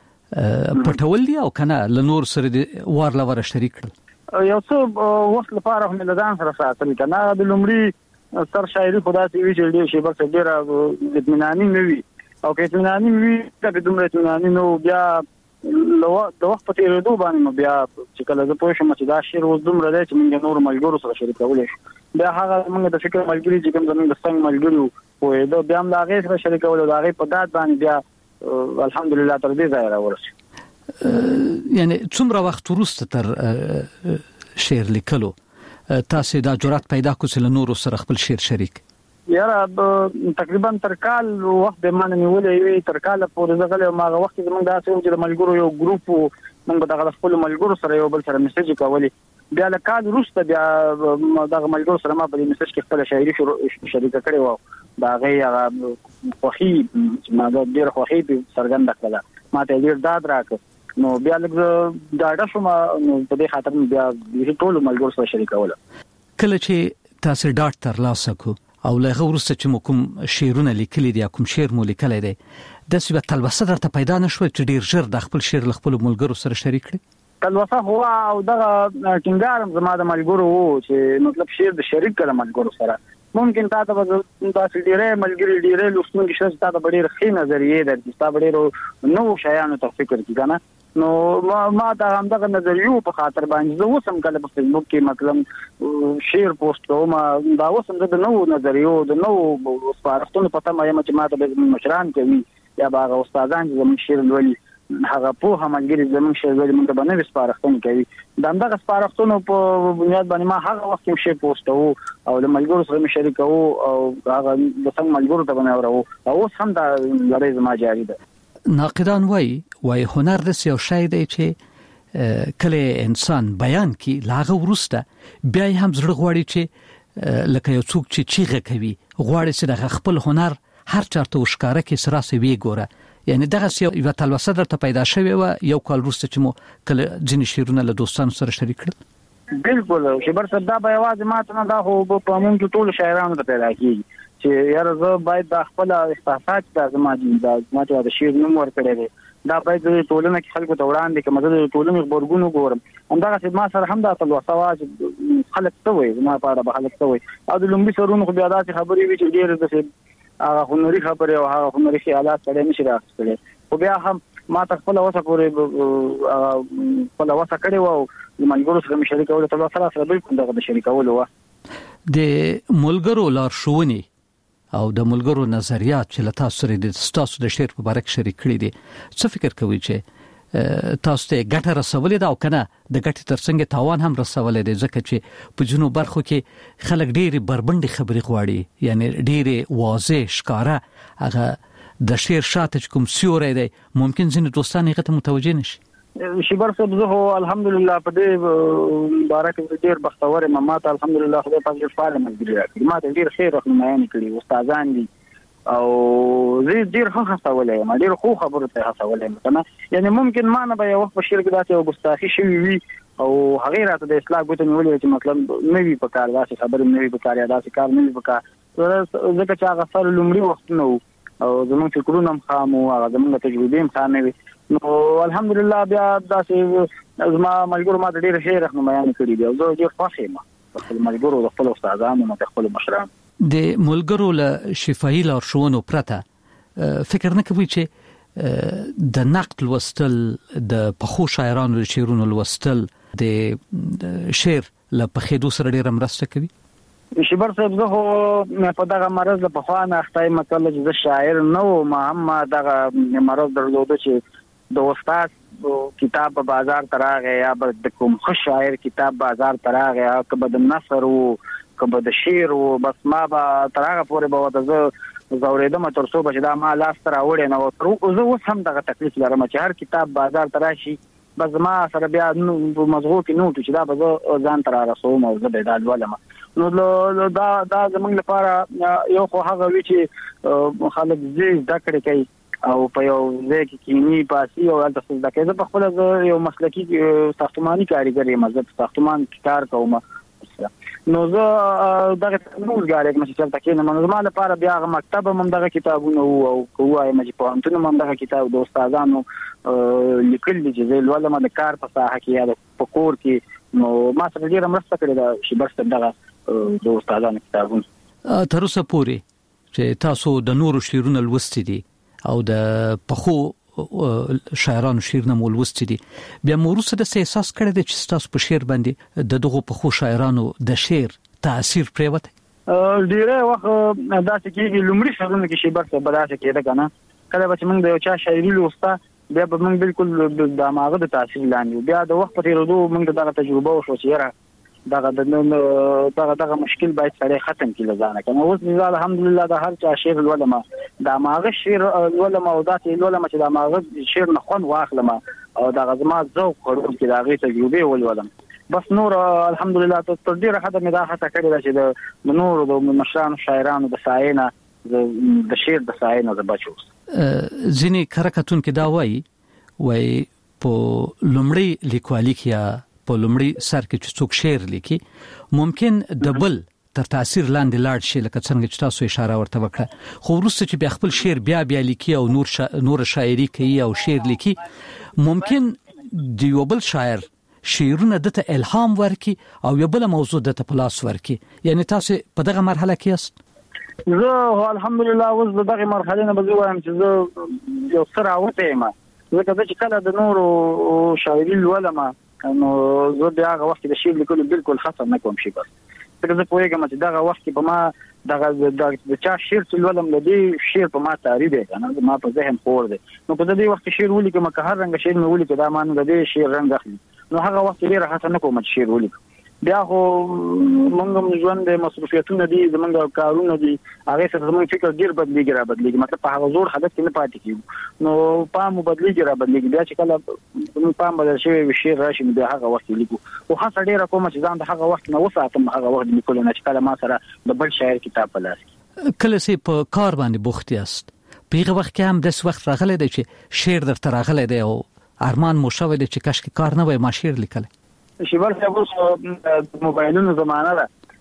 پټول دي او که نه له نور سره د وار له واره شریک کړل؟ یو څه وخت لپاره خو مې له ځان سره ساتل که نه. د لومړي سر شاعري خو داسې وي چې ډېر شیبه څه ډېره اطمیناني نه وي، او که اطمیناني وي که دومره اطمیناني نه و، بیا د وخت په تېرېدو باندې نو بیا چې کله زه پوه شم چې دا شعر اوس دومره دی چې موږ نورو ملګرو سره شریکولی شو، بیا هغه زموږ د فکر ملګري چې کوم زموږ د څنګ ملګري پوهېده، بیا هم د هغې سره شریکول او د هغې په داد باندې بیا الحمدلله تر دې ځایه راورسېد. یعنې څومره وخت وروسته تر شعر لیکلو تاسې دا جرأت پیدا کړو چې له نورو سره خپل شعر شریک؟ یاره تقریبا تر کال وخت د ما نه نیولی وي، تر کاله پورې زه غلی وم. هغه وخت کې زموږ داسې و چې د ملګرو یو ګروپ و، موږ به دغه د خپلو ملګرو سره یو بل سره میسیجې کولې. بیا له کال وروسته بیا دغه ملګرو سره ما په دې میسیج کې خپله شاعري شریکه کړې وه. د هغې هغه خوښي ما ډېره خوښي پرې څرګنده کړله، ما ته یې ډېر داد راکړ. نو بیا لږ زه ډاډه شوم، نو په دې خاطر مې بیا ټولو ملګرو سره شریکوله. کله چې تاسې ډاډ ترلاسه کړو او له هغه وروسته چې مو کوم شعرونه لیکلي دي یا کوم شعر مو لیکلی دی، داسې به تلوسه درته پیدا نه شوه چې ډېر ژر د خپل شعر له خپلو ملګرو سره شریک کړي؟ تلوسه خو او دغه ټینګار هم زما د ملګرو و چې مطلب شعر د شریک کړه ملګرو سره. ممکن تا ته به داسې ډېری ملګري ډېری لوستونکي شته چې تا ته به ډېر ښې نظریې درکړي، ستا به ډېرو نوو شیانو ته فکر کړي که نه. نو ما د همدغه نظریو په خاطر باندې زه اوس هم کله په فیسبوک کې مثلا شعر پوسټ کوم، دا اوس هم زه د نوو نظریو د نوو سپارښتنو په تمه یم چې ما ته به زموږ مشران کوي یا به هغه استادان چې زموږ شعر لولي، هغه پوهه ملګري زموږ شعر لولي، موږ ته به نوې سپارښتنې کوي. د همدغه سپارښتنو په بنیاد باندې ما هغه وخت کې شعر پوسټوو او له ملګرو سره مې شریکوو او هغه د څنګ ملګرو ته به مې اورو، او اوس هم دا لړۍ زما جاري ده. ناقدان وایي وایي هنر داسې یو شی دی چې کله انسان بیان کړي له هغه وروسته بیا یې هم زړه غواړي چې لکه یو څوک چې چیغه کوي غواړي چې دغه خپل هنر هر چاته وښکاره کړي، سره سې ویې ګوره. یعنې دغسې یوه تلوسه درته پیدا شوې وه یو کال وروسته چې مو کله ځینې شعرونه له دوستانو سره شریک کړل؟ بلکل شبر صاحب، دا به یوازې ماته نه، دا خو په موږ کې ټولو شاعرانو ته پیدا کېږي چې یاره زه باید دا خپل احساسات دا زما دي، دا زما چې د شعر نوم ورکړی دی، دا باید د ټولنه کې خلکو ته وړاندې کړم، زه د ټولنې غبرګون وګورم. همدغسې ما سره هم دا تلوسه وه چې خلک څه وایي، زما په اړه به خلک څه وایي. او د لومړي سرونو خو بیا داسې خبرې وي چې ډېرې داسې هغه هنري خبرې او هغه هنري خیالات سړی نه شي راخیستلی، خو بیا هم ما ته خپل وسه پورې خپل وسه کړی وو ملګرو سره مې شریکول ته سره سره بالکل دغه شریکول وو د ملګرو لارښوونې او د ملګرو نظریات چې له تاسو سره د تاسو د شعر په اړه شریک کړي دي څه فکر کوئ چې تاسو ته ګټه رسولې ده او کنه د ګټې ترڅنګ تاوان هم رسولې ده ځکه چې په جنوب برخو کې خلک ډېری بربندې خبرې غواړي یعنی ډېری واضح ښکارا هغه د شعر شاته کوم سیوري دی ممکن ځینې دوستان یې ته متوجه نشي شیبر صاحب زه الحمدلله په دې بارک ډیر بختور یم ما ته الحمدلله خدای پاک دې فعال ملګری راکړي ما ته ډیر خیر راخنمایي کړي استادان دي او زه ډیر ښه هڅولې یم ډیر خو خبرو ته هڅولې یم کنه یعنی ممکن ما نه به یو وخت په شعر کې داسې ګستاخی شوی وي او هغه راته د اصلاح ګوتې نیولې چې مطلب نه وي په کار داسې خبرې نه وي په کار یا داسې کار نه وي په کار ځکه چې هغه سره لومړی وخت نه او زموږ فکرونه هم خام او هغه زموږ تجربې هم خام وي نو الحمدلله بیا داسې زما ملګرو ما ډېر ښه راهنمایي کړي دي او زه ډېر خوښ یم خپل ملګرو د خپل استادانو او خپل مشرانو د ملګرو له شفاهي لارښوونو پرته فکر نه کوي چې د نقد لوستل د پخو شاعرانو د شعرونو لوستل د شعر له پخېدو سره ډېر مرسته کوي شیبر صاحب زه خو په دغه مرض له پخوا نه اخته یم کله چې زه شاعر نه وم هم دغه مرض درلوده چې د استاد کتاب په بازار ته راغی یا د کوم ښه شاعر کتاب بازار ته راغی یا که به د نثر و که به د شعر و بس ما به تر هغه پورې به ورته زه ځورېدم تر څو به چې دا ما لاس ته راوړی نه و زه اوس هم دغه تکلیف لرم چې هر کتاب بازار ته راشي بس ما سره بیا مزغو کې نوټ چې دا به زه ځان ته رارسوم او زه به دا لولم نو دا دا زموږ لپاره یو خو هغه وی چې خلک زده کړي کوي او په یو ځای کې کینی پاسي او تاسو زده کوي زه په خپل یو مسلکی ساختماني کاریګر یم زه په ساختمان کار کوم نو زه دغه نور غاړه کوم چې تاسو کې نه زما لپاره بیا هغه مکتب هم دغه کتابونه او کوه چې په انټونو هم دغه کتاب د استادانو لیکل دي چې زه ولما د کار په ساحه کې یا په کور کې نو ما سره ډیره مرسته کړې ده چې برسته دغه د استادانو کتابونه تر اوسه پورې چې تاسو د نورو شعرونو لوستي دي او د پخو شاعرانو شعرونه مو لوستي دي بیا مو وروسته د احساس کړی دی چې تاسو په شعر باندې د دغه پخو شاعرانو د شعر تاثیر پریوت ډیره وخت داسې کېږي لومړی شعرونه کې شی برسه بداسه کېده کنه کله چې موږ د یو چا شاعري لوسته بیا به موږ بالکل د ماغه د تاثیر لاندې بیا د وخت په تیریدو موږ دغه تجربه وشو چې دغه دغه دغه مشکل باید سره ختم کړي ځانه کنه اوس زه الحمدلله د هر چا شعر ولما د ماغه شعر ولما او داسې ولما چې د ماغه شعر نه خون واخلم او دغه زما ذوق خورم کې دغه تجربه ولولم بس نور الحمدلله تر ډیره حد مې دا هڅه کړې ده چې د نور د مشرانو شاعرانو د ساينه د شعر د ساينه د بچو ځینې کرکټون کې دا وایي وای په لومړی لیکوالي کې په لومړی سر کې چې څوک شعر لیکي ممکن دبل تر تاثیر لاندې لاړ شي لکه څنګه چې تاسو اشاره ورته وکړه خو وروسته چې بیا خپل شعر بیا بیا لیکي او نور شا... نور شاعري کوي او شعر لیکي ممکن دی یو بل شاعر شعرونه دته الهام ورکي او یو بل موضوع دته پلاس ورکي یعنی تاسو په دغه مرحله کې یاست زه الحمدلله اوس دغه مرحله نه بزوم چې زه یو سره اوته یم زه چې کله د نورو شاعري ولما نو زه بیا هغه وخت د شعر لیکلو بالکل ختم نه کوم شي بس ځکه زه پوهیږم چې دغه وخت په ما دغه د چا شعر چې ولم د دې شعر په ما تاریخ دی کنه ما په ذهن خور دی نو په دې وخت شعر ولیکم که هر رنګ شعر مې ولیکم دا معنی د دې شعر رنګ اخلي نو هغه وخت ډیره هڅه نه کوم چې شعر ولیکم بیا خو موږ هم ژوند د مصروفیتونو دي زمونږ کارونه دي هغه څه زموږ فکر ډیر بدلیږي را بدلیږي مطلب په هغه زور حدث کې نه پاتې کیږي نو پام بدلیږي را بدلیږي بیا چې کله پام بدل شي شعر راشي بیا هغه وخت لیکو او خاصه ډیره کوم چې ځان د هغه وخت نه وساتم هغه وخت لیکل نه چې کله ما سره د بل شاعر کتاب په لاس کې کله چې په کار باندې بوخت یاست په هغه وخت کې هم د وخت راغلی دی چې شعر درته راغلی دی او ارمان مو شوی دی چې کاش کې کار نه وای ما شعر لیکل شیبر صاحب اوس موبایلونو زمانہ ده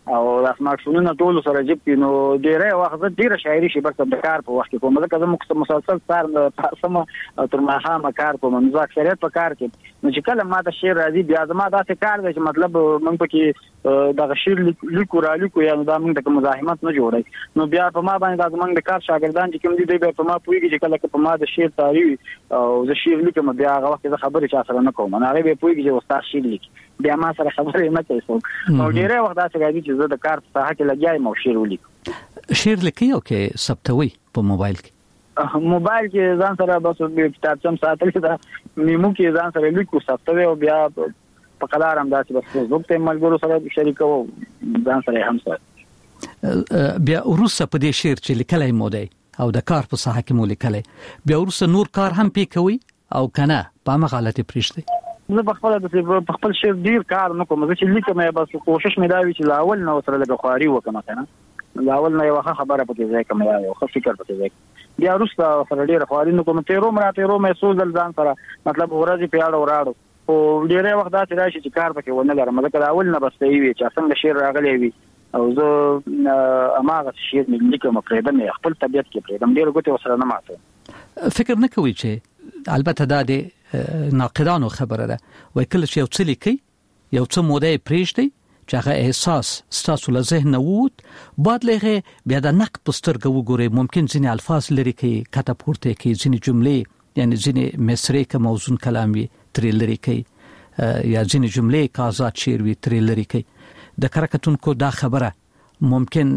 او د سمارټ فونونو ټول سره جيب کې نو ډیره وخت ډیره شاعري شي برته د کار په وخت کې کوم ځکه زه مسلسل سار سم تر ما هم کار کوم نو اکثریت په کار کې نو چې کله ما د شعر راځي بیا زما داسې کار دی چې مطلب موږ پکې د شعر لیکو را لیکو یا دا موږ د مزاحمت نه جوړي نو بیا په ما باندې د موږ د کار شاګردان چې کوم دي دی په ما پويږي چې کله په ما د شعر تاریخ او د شعر لیکم بیا هغه وخت زه خبرې چا سره نه کوم نه هغه به پويږي چې استاد شعر لیکي بیا ما سره خبرې نه کوي او ډیره وخت داسې راځي چې زه د کار په ساحه کې لګیایم او شعر ولیکم شعر لیکي او کې ثبتوي په موبایل کې موبایل کې ځان سره بس کتاب سم ساتل دا میمو کې ځان سره لیکو ثبتوي او بیا په قلار هم داسې بس وخت ملګرو سره شریکو ځان سره هم سره بیا ورسره په دې شعر چې لیکلای مو دی او د کار په ساحه کې مو لیکلای بیا ورسره نور کار هم پې کوي او کنه په مغالطه پریشته زه په خپل د خپل شعر ډیر کار نه کوم چې لیکم بس کوشش مې دا وی چې لاول نو سره لګ خواري وکم کنه لاول نه یو خبره پکې ځای کوم یا یو فکر پکې ځای بیا وروسته سره ډیر خواري نه کوم تیرو مرا تیرو مې سوز ځان سره مطلب ورځي پیاړو راړو او ډیره وخت دا چې راشي چې کار پکې ونه لرم ځکه لاول نه بس وی چې څنګه شعر راغلی وي او زه اماغه شعر مې لیکم پرې د مې خپل طبيعت کې پرې د ډیر ګوتې وسره نه ماته فکر نه کوي چې البته دا د ناقدانو خبره ده وای کله چې یو څه لیکي یو څه موده پریږدي چې هغه احساس ستاسو له ذهن ووت بعد لغه بیا د نقد پسترګو وګوري ممکن ځینې الفاظ لري کې کته پورته کې ځینې جملې یعنی ځینې مصري ک موزون کلام وي ترې لري کې یا ځینې جملې کا آزاد شعر وي ترې لري کې د کرکټونکو دا خبره ممکن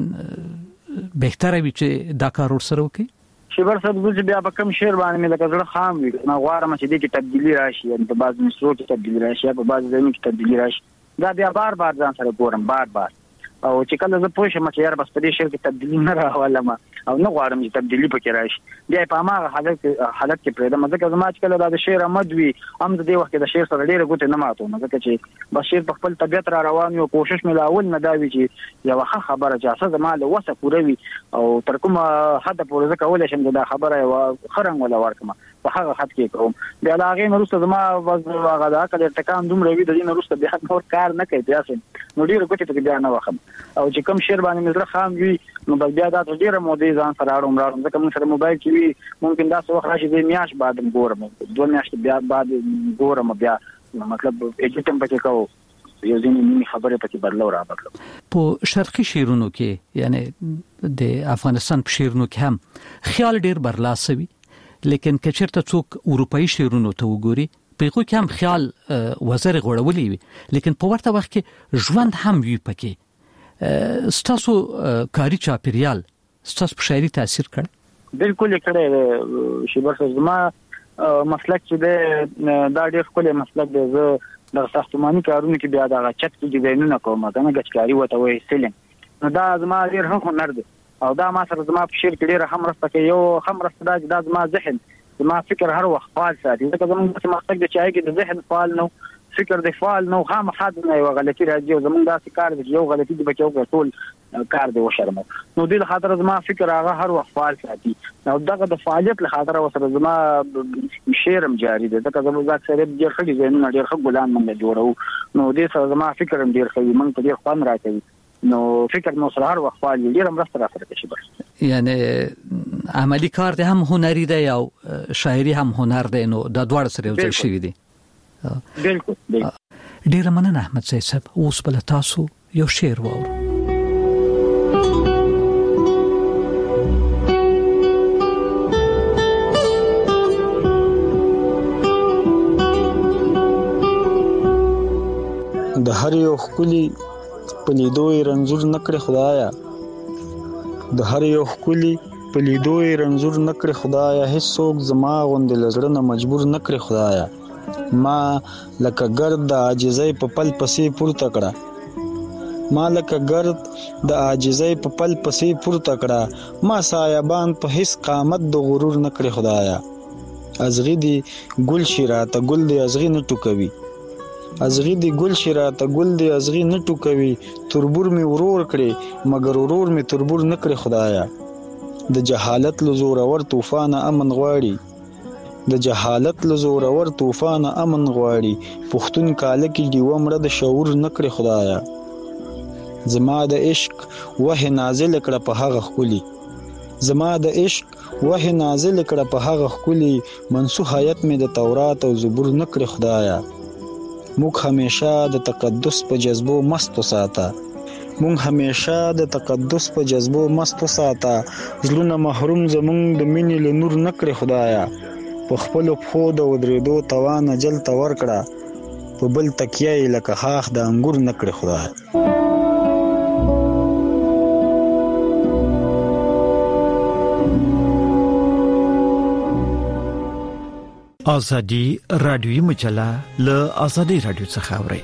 بهتره وي چې دا کار ورسره وکړي شبر صاحب چې بیا په کم شعر باندې مې لکه زړه خام وي نه غواړم چې دې کې تبدیلی راشي یعنی په بعض مصرو کې تبدیلی راشي په بعض ځایونو کې تبدیلی راشي دا بیا بار بار ځان سره ګورم بار بار او چې کله زه پوه شم چې یار بس په دې شعر کې تبدیلی نه راولم او نه غواړم چې تبدیلی پکې راشي بیا په هغه حالت حالت کې پرېدم ځکه زما چې کله د شعر آمد وي هم د دې وخت د شعر سره ډېر ګوتې نه ماتو ځکه چې بس شعر په خپل طبيعت را روان یو کوشش مې لاول نه دا وی چې یو ښه خبره چې اساس زما له وسه پوره وي او تر کومه حد پورې ځکه ولې شم دا خبره یو خرنګ ولا ورکم په هغه حد کې کوم بیا لا هغه نورسته زما هغه دا کله ټکان دومره وی د دې نورسته بیا نور کار نه کوي بیا سم نو ډیره ګټه ته بیا نه وخم او چې کوم شعر باندې مزره خام وی نو بل بیا دا ډیره مودې ځان سره اړم راړم ځکه موږ سره موبایل کې وی ممکن دا څه وخت راشي د میاش بعد ګورم دوه میاشتې بیا بعد ګورم بیا مطلب اجتم پکې کوو یو ځینې خبره پکې بدلو را بدلو په شرقي شعرونو کې یعنی د افغانستان په شعرونو کې هم خیال ډیر برلاسوي لیکن کچرته څوک اروپאי شعرونو ته وګوري په خو کې هم خیال وزر غوړولې وي لیکن په ورته وخت کې ژوند هم وي پکې ستاسو کاری چاپیریال ستاسو په شاعري تاثیر کړ بالکل کړه شیبر زما مسلک چې دا ډېر خپل مسلک دی زه د ساختماني کارونو کې بیا دا چت کې ډیزاینونه کوم دا نه ګچکاری وته وي سیلینګ نو دا زما ډېر ښه هنر دی او دا ما سره زما په شعر کې ډېر هم راسته کې یو هم راسته دا د زما ذهن زما فکر هر وخت فعال ساتي ځکه زموږ د مسلک د چای کې د ذهن فعال نو فکر د فعال نو خام حد نه یو غلطي راځي او زموږ دا کار دی یو غلطي د بچو ټول کار دی وشرم نو د خاطر زما فکر هغه هر وخت فعال ساتي او دغه د فعالیت له خاطر وسره زما شعرم جاری دی ځکه زموږ اکثر ډېر ښه ډیزاینونه ډېر ښه ګلان موږ جوړو نو دې سره زما فکر هم ډېر ښه موږ ته ډېر خوان راکوي نو فکر نو سره هر وخت فعال ډېر هم راستره سره کوي بس یعنی عملی کار دی هم هنري دی او شاعري هم هنر دی نو دا دواړه سره یو ځای شوي دي بالکل ډېر مننه احمد زید صاحب اوس بل تاسو یو شعر واورو د هر یو خولي پلیدوی رنزور نکړي خدایا د هر یو خولي پلیدوی رنزور نکړي خدایا هیڅوک زما غوند لزړه نه مجبور نکړي خدایا ما لکه ګرد د عاجزۍ په پل پسې پورته کړه ما لکه ګرد د عاجزۍ په پل پسې پورته کړه ما سایبان په هیڅ قامت د غرور نکړي خدایا ازغی دی ګل شیراته ګل دی ازغی نه ټوکوي ازغی دی ګل شراته ګل دی ازغی نه ټوکوي تربور می ورور کړي مگر ورور می تربور نه کړي خدایا د جهالت لزور اور طوفان امن غواړي د جهالت لزور اور طوفان امن غواړي پښتون کاله کې دی ومړه د شعور نه کړي خدایا زما د عشق وحی نازل کړه په هغه خولي زما د عشق وحی نازل کړه په هغه خولي منسوخیت مې د تورات او زبور نکړه خدایا موږ همیشه د تقدس په جذبو مست وساته موږ همیشه د تقدس په جذبو مست وساته زلونه محروم زمونږ د مینې له نور نکړه خدایا په خپل پخو د ودریدو توان جل تور کړه په بل تکیه لکه خاخ د انګور نکړه خدایا ازادي رادیوي مجله له ازادي رادیو څخه اوري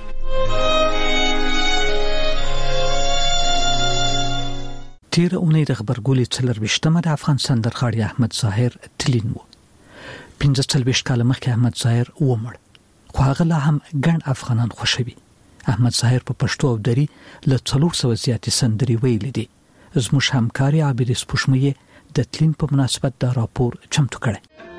تیر اونۍ د خبرګولې څلور وشتمه د افغانستان درخاړي احمد ظاهر تلین وو پنځه څلوېښت کاله مخکې احمد ظاهر ومړ خو هغه لا هم ګڼ افغانان خوشوي احمد ظاهر په پښتو او دري له څلور سوه زیاتې سندرې ویلې دي زموږ همکاري عابد سپوږمۍ د تلین په مناسبت دا راپور چمتو کړی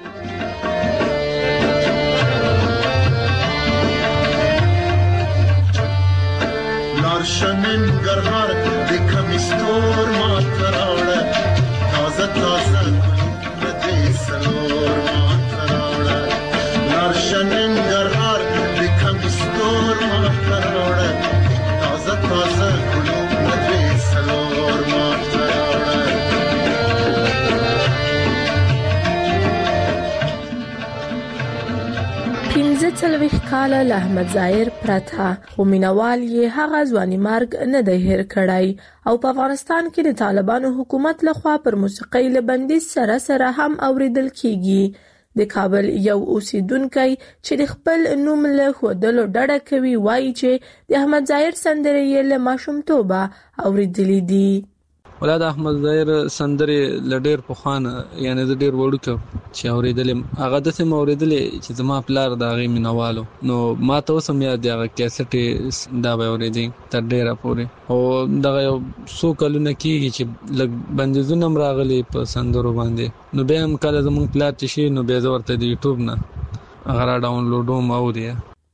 شنن گرهار دکم استور ما تراړه تازه تازه دې سلور ما تراړه نار شنن گرهار دکم استور ما تراړه تازه تازه دې سلور ما تراړه پنځه څلوېښت کاله له احمد ظاهر پرته خو مینوال یې هغه ځواني مرګ نه دی هېر کړی او په افغانستان کې د طالبانو حکومت لخوا پر موسیقۍ له بندیز سره سره هم اوریدل کیږي د کابل یو اوسیدونکی چې د خپل نوم له ښودلو ډډه کوي وایي چې د احمد ظاهر سندرې یې له ماشومتوبه اوریدلې دي ولادت احمد ظاهر سندرې لډیر په خوانه یعنی د ډیر وړوکه چې اوریدلې هغه د سم اوریدلې چې زما پلار د غي مینوالو نو ما ته اوسم یاد دی هغه کیسټ دا به اوریدي تر ډیره پورې او دغه یو سو کلونه کېږي چې لګ بندیزونه راغلي په سندرو باندې نو به هم کله زموږ پلار چې شي نو به زورته د یوټیوب نه هغه را ډاونلوډوم اوري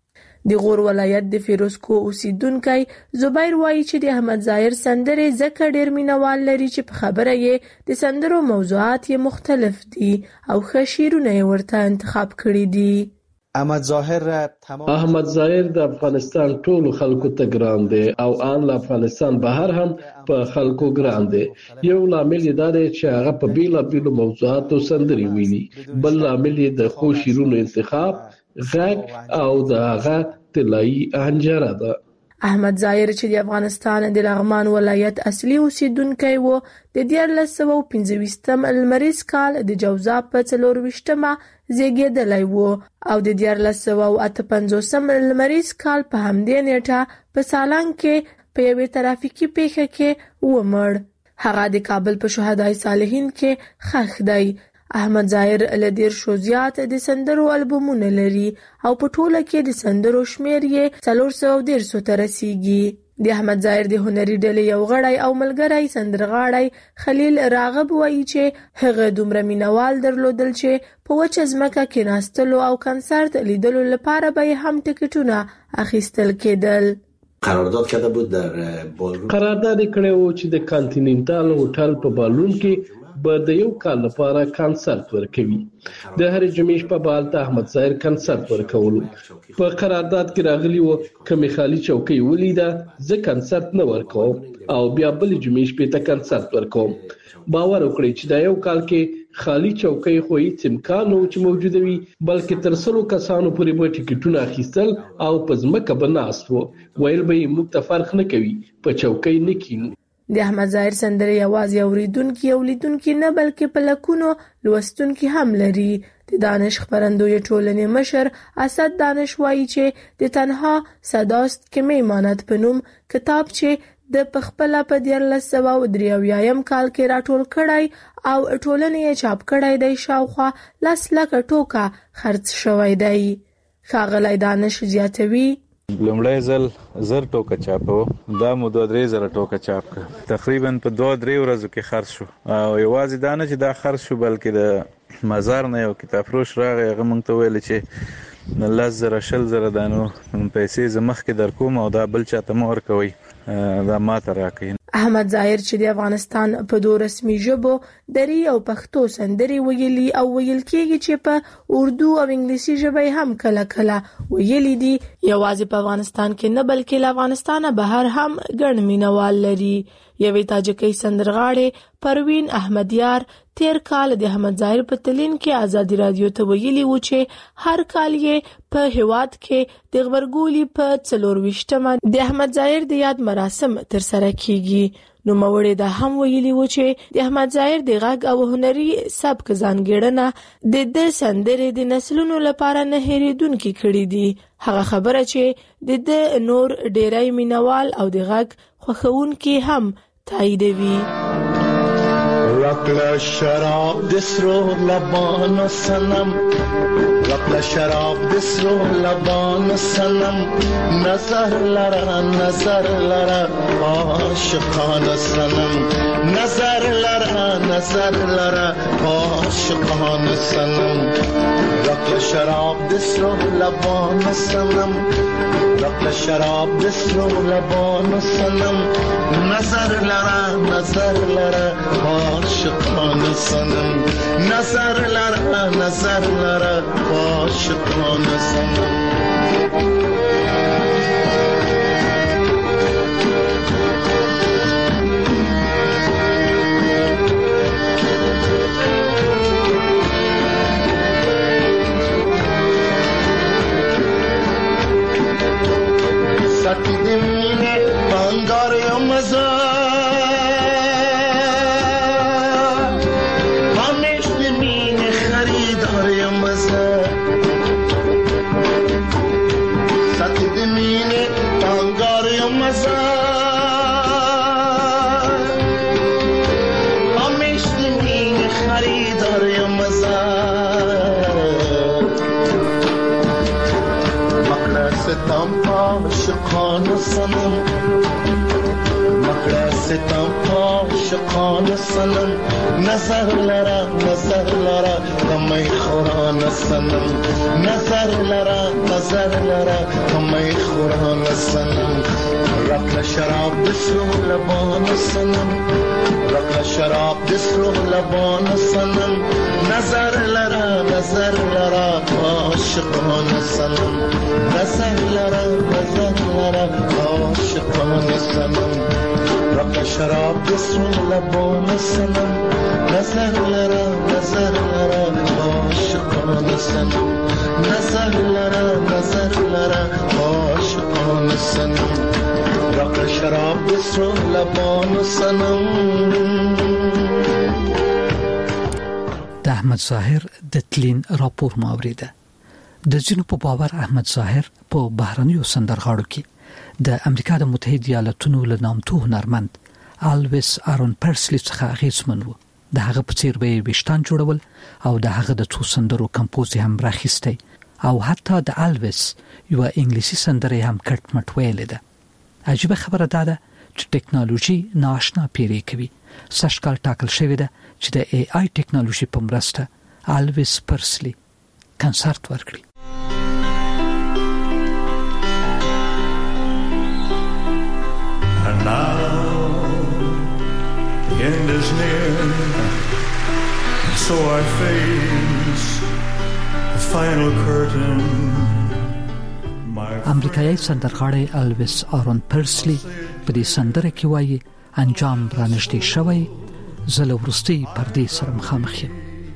د غور ولایت د فیروزکو اوسیدونکی زبیر وایي چې د احمد ظاهر سندرې ځکه ډېر مینوال لري چې په خبره یې د سندرو موضوعات یې مختلف دي او ښه شعرونه یې ورته انتخاب کړي دي احمد ظاهر احمد ظاهر د افغانستان ټولو خلکو ته ګران دی او ان له افغانستان بهر هم په خلکو ګران دی یو لامل دا دی چې هغه په بیلا بیلو موضوعاتو سندري ویلي بل لامل د خو شیرونو انتخاب غږ او د هغه طلایی انجره ده احمد ظاهر چې د افغانستان د لغمان ولایت اصلي اوسیدونکی و د دیارلس سوه او پنځه ویشتم لمریز کال د جوزا په څلور ویشتمه زیږیدلی و او د دیارلس سوه او اته پنځوسم لمریز کال په همدې نیټه په سالنګ کې په یوې ترافیکي پیښه کې ومړ هغه د کابل په شهدای صالحین کې ښخ دی احمد ظاهر له ډیر شو زیات د سندرو البومونه لري او په ټوله کې د سندرو شمیر یې څلور سوه ډیرشو ته رسیږي د احمد ظاهر د هنري ډلې یو غړی او ملګری سندرغاړی خلیل راغب وایي چې هغه دومره مینوال درلودل چې په وچه ځمکه کېناستلو او کنسرت لیدلو لپاره به هم ټکټونه اخیستل کېدل قرارداد کرده بود در بالون قرارداد کړی و چې د کانټیننټال هوټل په بالون کې به د یو کال لپاره کانسرت ورکوي د هر جمعې په بال ته احمد ظاهر کانسرت ورکول په قرارداد کې راغلی و کمی خالی چوکۍ ولیده زه کانسرت نه ورکوم او بیا بل جمعې په ته کانسرت ورکوم باور وکړئ چې دا یو کال کې خالی چوکۍ خو هیڅ امکان نه چې موجوده وي بلکې تر سلو کسانو پورې به ټیکټونه اخیستل او په ځمکه به ناست وو ویل به موږ ته فرق نه کوي په چوکۍ نه کینو د احمد ظاهر سندرې یوازې اوریدونکي او لیدونکي نه بلکې په لکونو لوستونکي هم لري د دانش خپرندوی ټولنې مشر اسد دانش وایي چې د تنها صداست کې میمانت په نوم کتاب چې د پخپله په دیارلس سوه او درې اویایم کال کې راټول کړی او ټولنې یې چاپ کړی دی شاوخوا لس لکه ټوکه خرڅ شوی دی ښاغلی دانش زیاتوي لومړی ځل زر ټوکه چاپو دا مو دوه درې زره ټوکه چاپ کړ تقریبا په دوه درې ورځو کې خرڅ شو او یوازې دا نه چې دا خرڅ شو بلکې د مزار نه یو کتاب فروش راغی هغه موږ ته ویل چې لس زره شل زره دانو پیسې زمخ کې در کوم او دا بل چاته مور کوي دا ماته راکې. احمد ظاهر چې د افغانستان په دوه رسمي ژبو دری او پښتو سندري ویلي او ویل کېږي چې په اردو او انګلیسي ژبه هم کله کله ویلي دي. یوازې په افغانستان کې نه بلکې له افغانستانه بهر هم ګڼ مینوال لري. یوې تاجکۍ سندرغاړې پروین احمدیار تیر کال د احمد ظاهر په تلین کې آزادي رادیو ته ویلي و چې هر کال یې په هواد کې د غبرګولي په څلور ویشتمه د احمد ظاهر د یاد مراسم تر سره کیږي. نو موړې دا هم ویلي و چې د احمد ظاهر د غږ او هنري سبک ځانګړنه د د سندرې د نسلونو لپاره نه هېریدونکې کړې دي. هغه خبره چې د د نور ډیری مینوال او د غږ خوښونکي هم تاییدوي. رقل شراب دسرو لبان سنم رقل شراب دسرو لبان سنم نظر لرا نظر لرا عاشقان سنم نظر لرا نظر لرا عاشقان سنم رقل شراب دسرو لبان سنم رقل شراب دسرو لبان سنم نظر لرا نظر لرا عاشقان سنم نظر لرا نظر لرا عاشقان سنم. ساتی دمینه بانگار یا مزا همیش دمینه خریدار یا مزا ساتی دمینه بانگار یا مزا همیش دمینه خریدار یا مزا ستم عاشقان سنم مکړه ستم عاشقان سنم نظر لرا نظر لرا کمای خوران سنم نظر لرا نظر لرا کمای خوران سنم رقل شراب دسرو لبان سنم رقل شراب دسرو لبان سنم نظر لرا نظر لرا عاشقان سنم نظر لرا نظر لرا عاشقان سنم رقل شراب دسرو لبان سنم نظر لرا نظر لرا عاشقان سنم نظر لرا نظر لرا عاشقان سنم رقل شراب دسرو لبان سنم. د احمد ظاهر د تلین راپور ماوریده. د ځینو په باور احمد ظاهر په بهرنیو سندرغاړو کې د امریکا د متحده ایالاتونو له نامتو هنرمند الویس آرون پرسلی څخه اغیزمن و. د هغه په څیر به وشتان جوړول او د هغه د څو سندرو کمپوز هم راخسته او حتی د الویس یو انګلیسي سندره هم کټ مټ ویل ده. عجیب خبره ده چې ټکنالوژي ناشنا پیری کوي. سشکال ټاکل شوی ده چې د ای آی ټکنالوژي په مرسته الویس پرسلی کنسرت ورکړي. And now the end is near, and so I face the final curtain. امریکایي سندرغاړی الویس آرون پرسلی په دې سندره کې وایي انجام را نږدې شوی، زه له وروستۍ پردې سره مخامخ یم.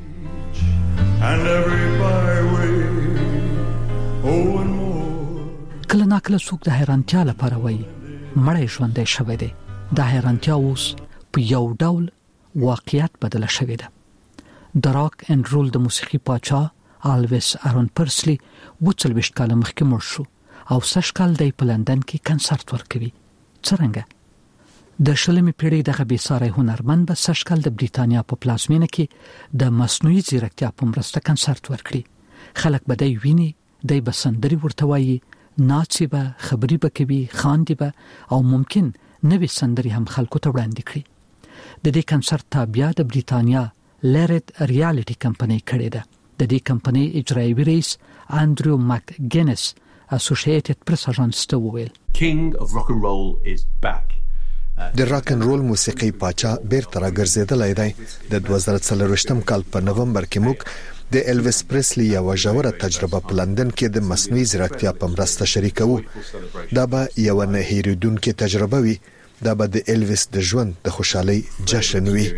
کله ناکله څوک د حیرانتیا لپاره وایي مړی ژوندی شوی دی. دا حیرانتیا اوس په یو ډول واقعیت بدله شوې ده. د راک اینډ رول د موسیقي پاچا الویس آرون پرسلی و څلوېښت کاله مخکې مړ شو او سږ کال دی په لندن کې کنسرت ورکوي. څرنګه د شلمې پیړۍ دغه بېساری هنرمند به سږ کال د بریتانیا په پلازمینه کې د مصنوعي ځیرکتیا په مرسته کنسرت ورکړي. خلک به دی ویني، دی به سندرې ورته وایي، ناڅي به، خبرې به کوي، خاندي به او ممکن نوې سندرې هم خلکو ته وړاندې کړي. د دې کنسرت تابعه د بریتانیا لرد ریالټي کمپنۍ کړې ده. د دې کمپنۍ اجرایي رئیس انډریو مکګینس اسوسییټډ پریس اژانس ته وویل King of rock and roll is back. د راک ان رول موسیقي پاچا بیرته راګرځیدلی دی. د دوه زره څلرویشتم کال په نومبر کې موږ د الویس پریسلی یو ژوره تجربه په لندن کې د مصنوعي ځیرکتیا په مرسته شریکو. دا به یو نه هیریدونکې تجربه وي. دا به د الویس د ژوند د خوشحالۍ جشن وي.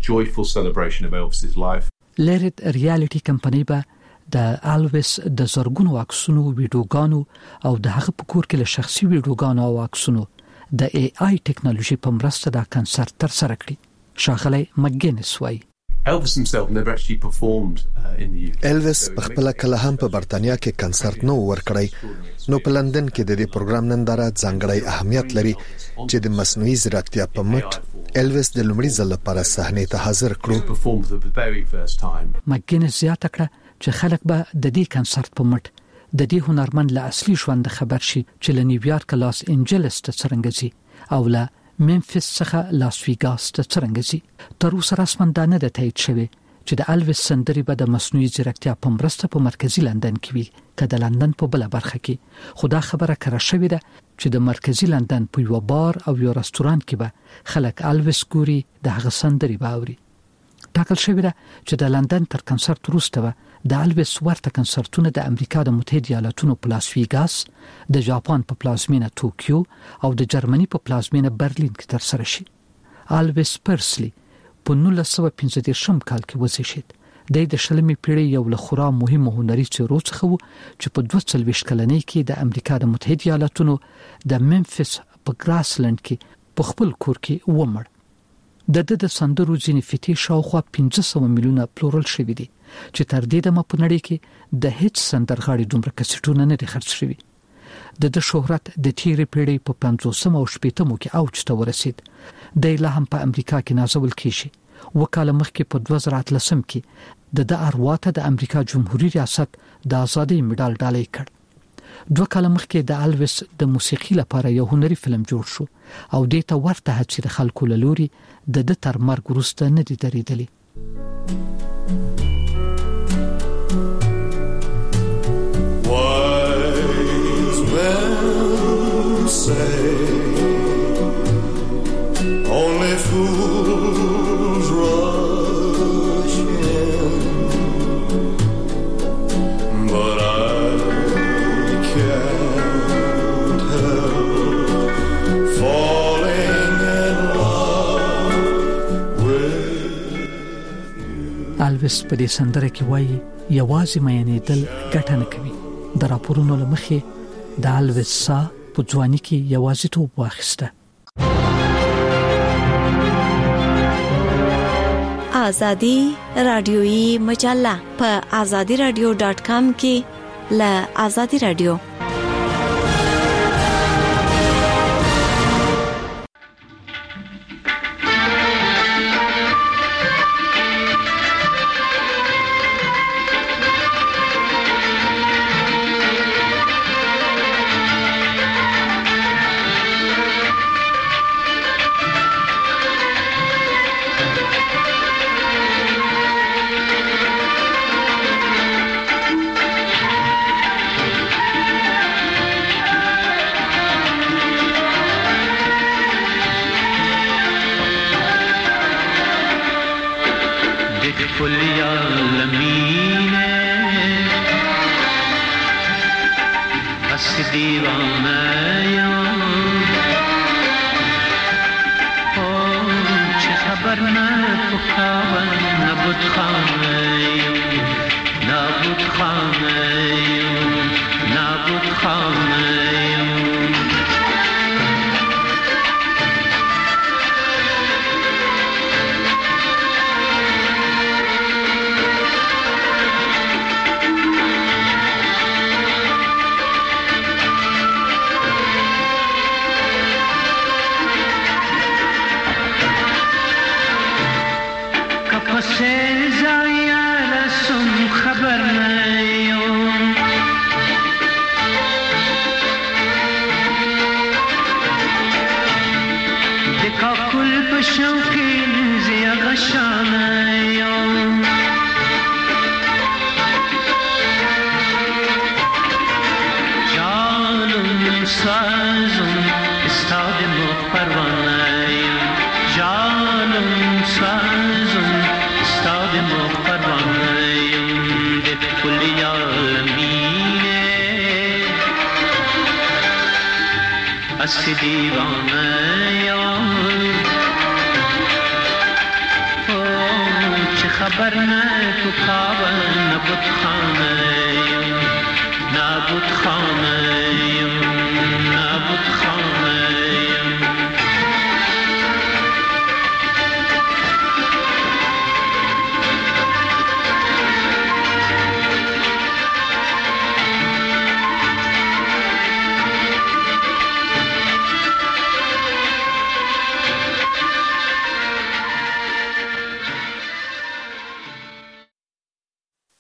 لرید ریالټي کمپنۍ به د الویس د زرګونو عکسونو، ویډیوګانو او د هغه په کور کې له شخصي ویډیوګانو او عکسونو د ای آی ټیکنالوژي په مرسته دا کنسرت تر سره کړي. شاغلی مګینس وایي Elvis himself never actually performed uh, in the U K. الویس په خپل کله هم په برتانیا کې کنسرت نو ورکړی. نو په لندن کې د دې پروګرام ننداره ځانګړی اهمیت لري چې د مصنوعي ځیرکتیا په مټ الویس د لومړي ځل لپاره صحنې ته حاضر کړو. مګینس زیاته کړه چې خلک به د دې کنسرت په مټ د دې هنرمند له اصلي ژوند خبر شي چې له نیویارک لاس انجلس ته څنګه ځي او له ممفیس څخه لاس ویګاس ته څنګه ځي. تر اوسه رسماً دا نه ده تایید شوی چې د الویس سندرې به د مصنوعي ځیرکتیا په مرسته په مرکزی لندن کې وي که د لندن په بله برخه کې. خو دا خبره کره شوې ده چې د مرکزی لندن په یو بار او یو رستورانت کې به خلک الویس ګوري، د هغه سندرې به اوري. ټاکل شوې ده چې د لندن تر کنسرت وروسته به د الویس ورته کنسرتونه د امریکا د متحده ایالاتونو په لاس ویګاس، د جاپان په پلازمینه ټوکیو او د جرمني په پلازمینه برلین کې تر سره شي. الویس پرسلی په نولس سوه پنځه دېرشم کال کې وزیږید. د د شلمې پیړۍ یو له خورا مهمو هنري څیرو څخه و چې په دوه څلوېښت کلنۍ کې د امریکا د متحده ایالاتونو د ممفیس په ګراسلند کې په خپل کور کې ومړ. د د د سندرو ځینې فتې شاوخوا پنځه سوه میلیونه پلورل شوي دي چې تر دې دمه په نړۍ کې د هیڅ سندرغاړي دومره کسټونه نه دي خرڅ شوي. د د شهرت د تیرې پیړۍ په پنځوسم او شپېتمو کې اوج ته ورسید. د لا هم په امریکا کې نازول کیږي. وکاله مخکې په دوه زره اتلسم کې د د اروا ته د امریکا جمهوریت ریاست د ازادۍ مډال ډالۍ کړ. دوه کال مخکې د الویس د موسیقي لپاره یو هنري فلم جوړ شو او دې ته ورته هڅې د خلکو له لوري د د تر مرګ وروسته نه دي درېدلې. Wise men say only fools rush in, but I can't help falling in love with you. الویس په دې سندره کې وایي یوازې مینېدل ګټه نه کوي. د راپورونو لمخې د الویس سا په ځواني کې یوازیتوب واخیسته. آزادی رادیویی مجله په آزادی رادیو ډاټ کام کې له آزادی رادیو خبر نہیں اسب دیوانه یار چه خبر نه تو خواب نبود خانه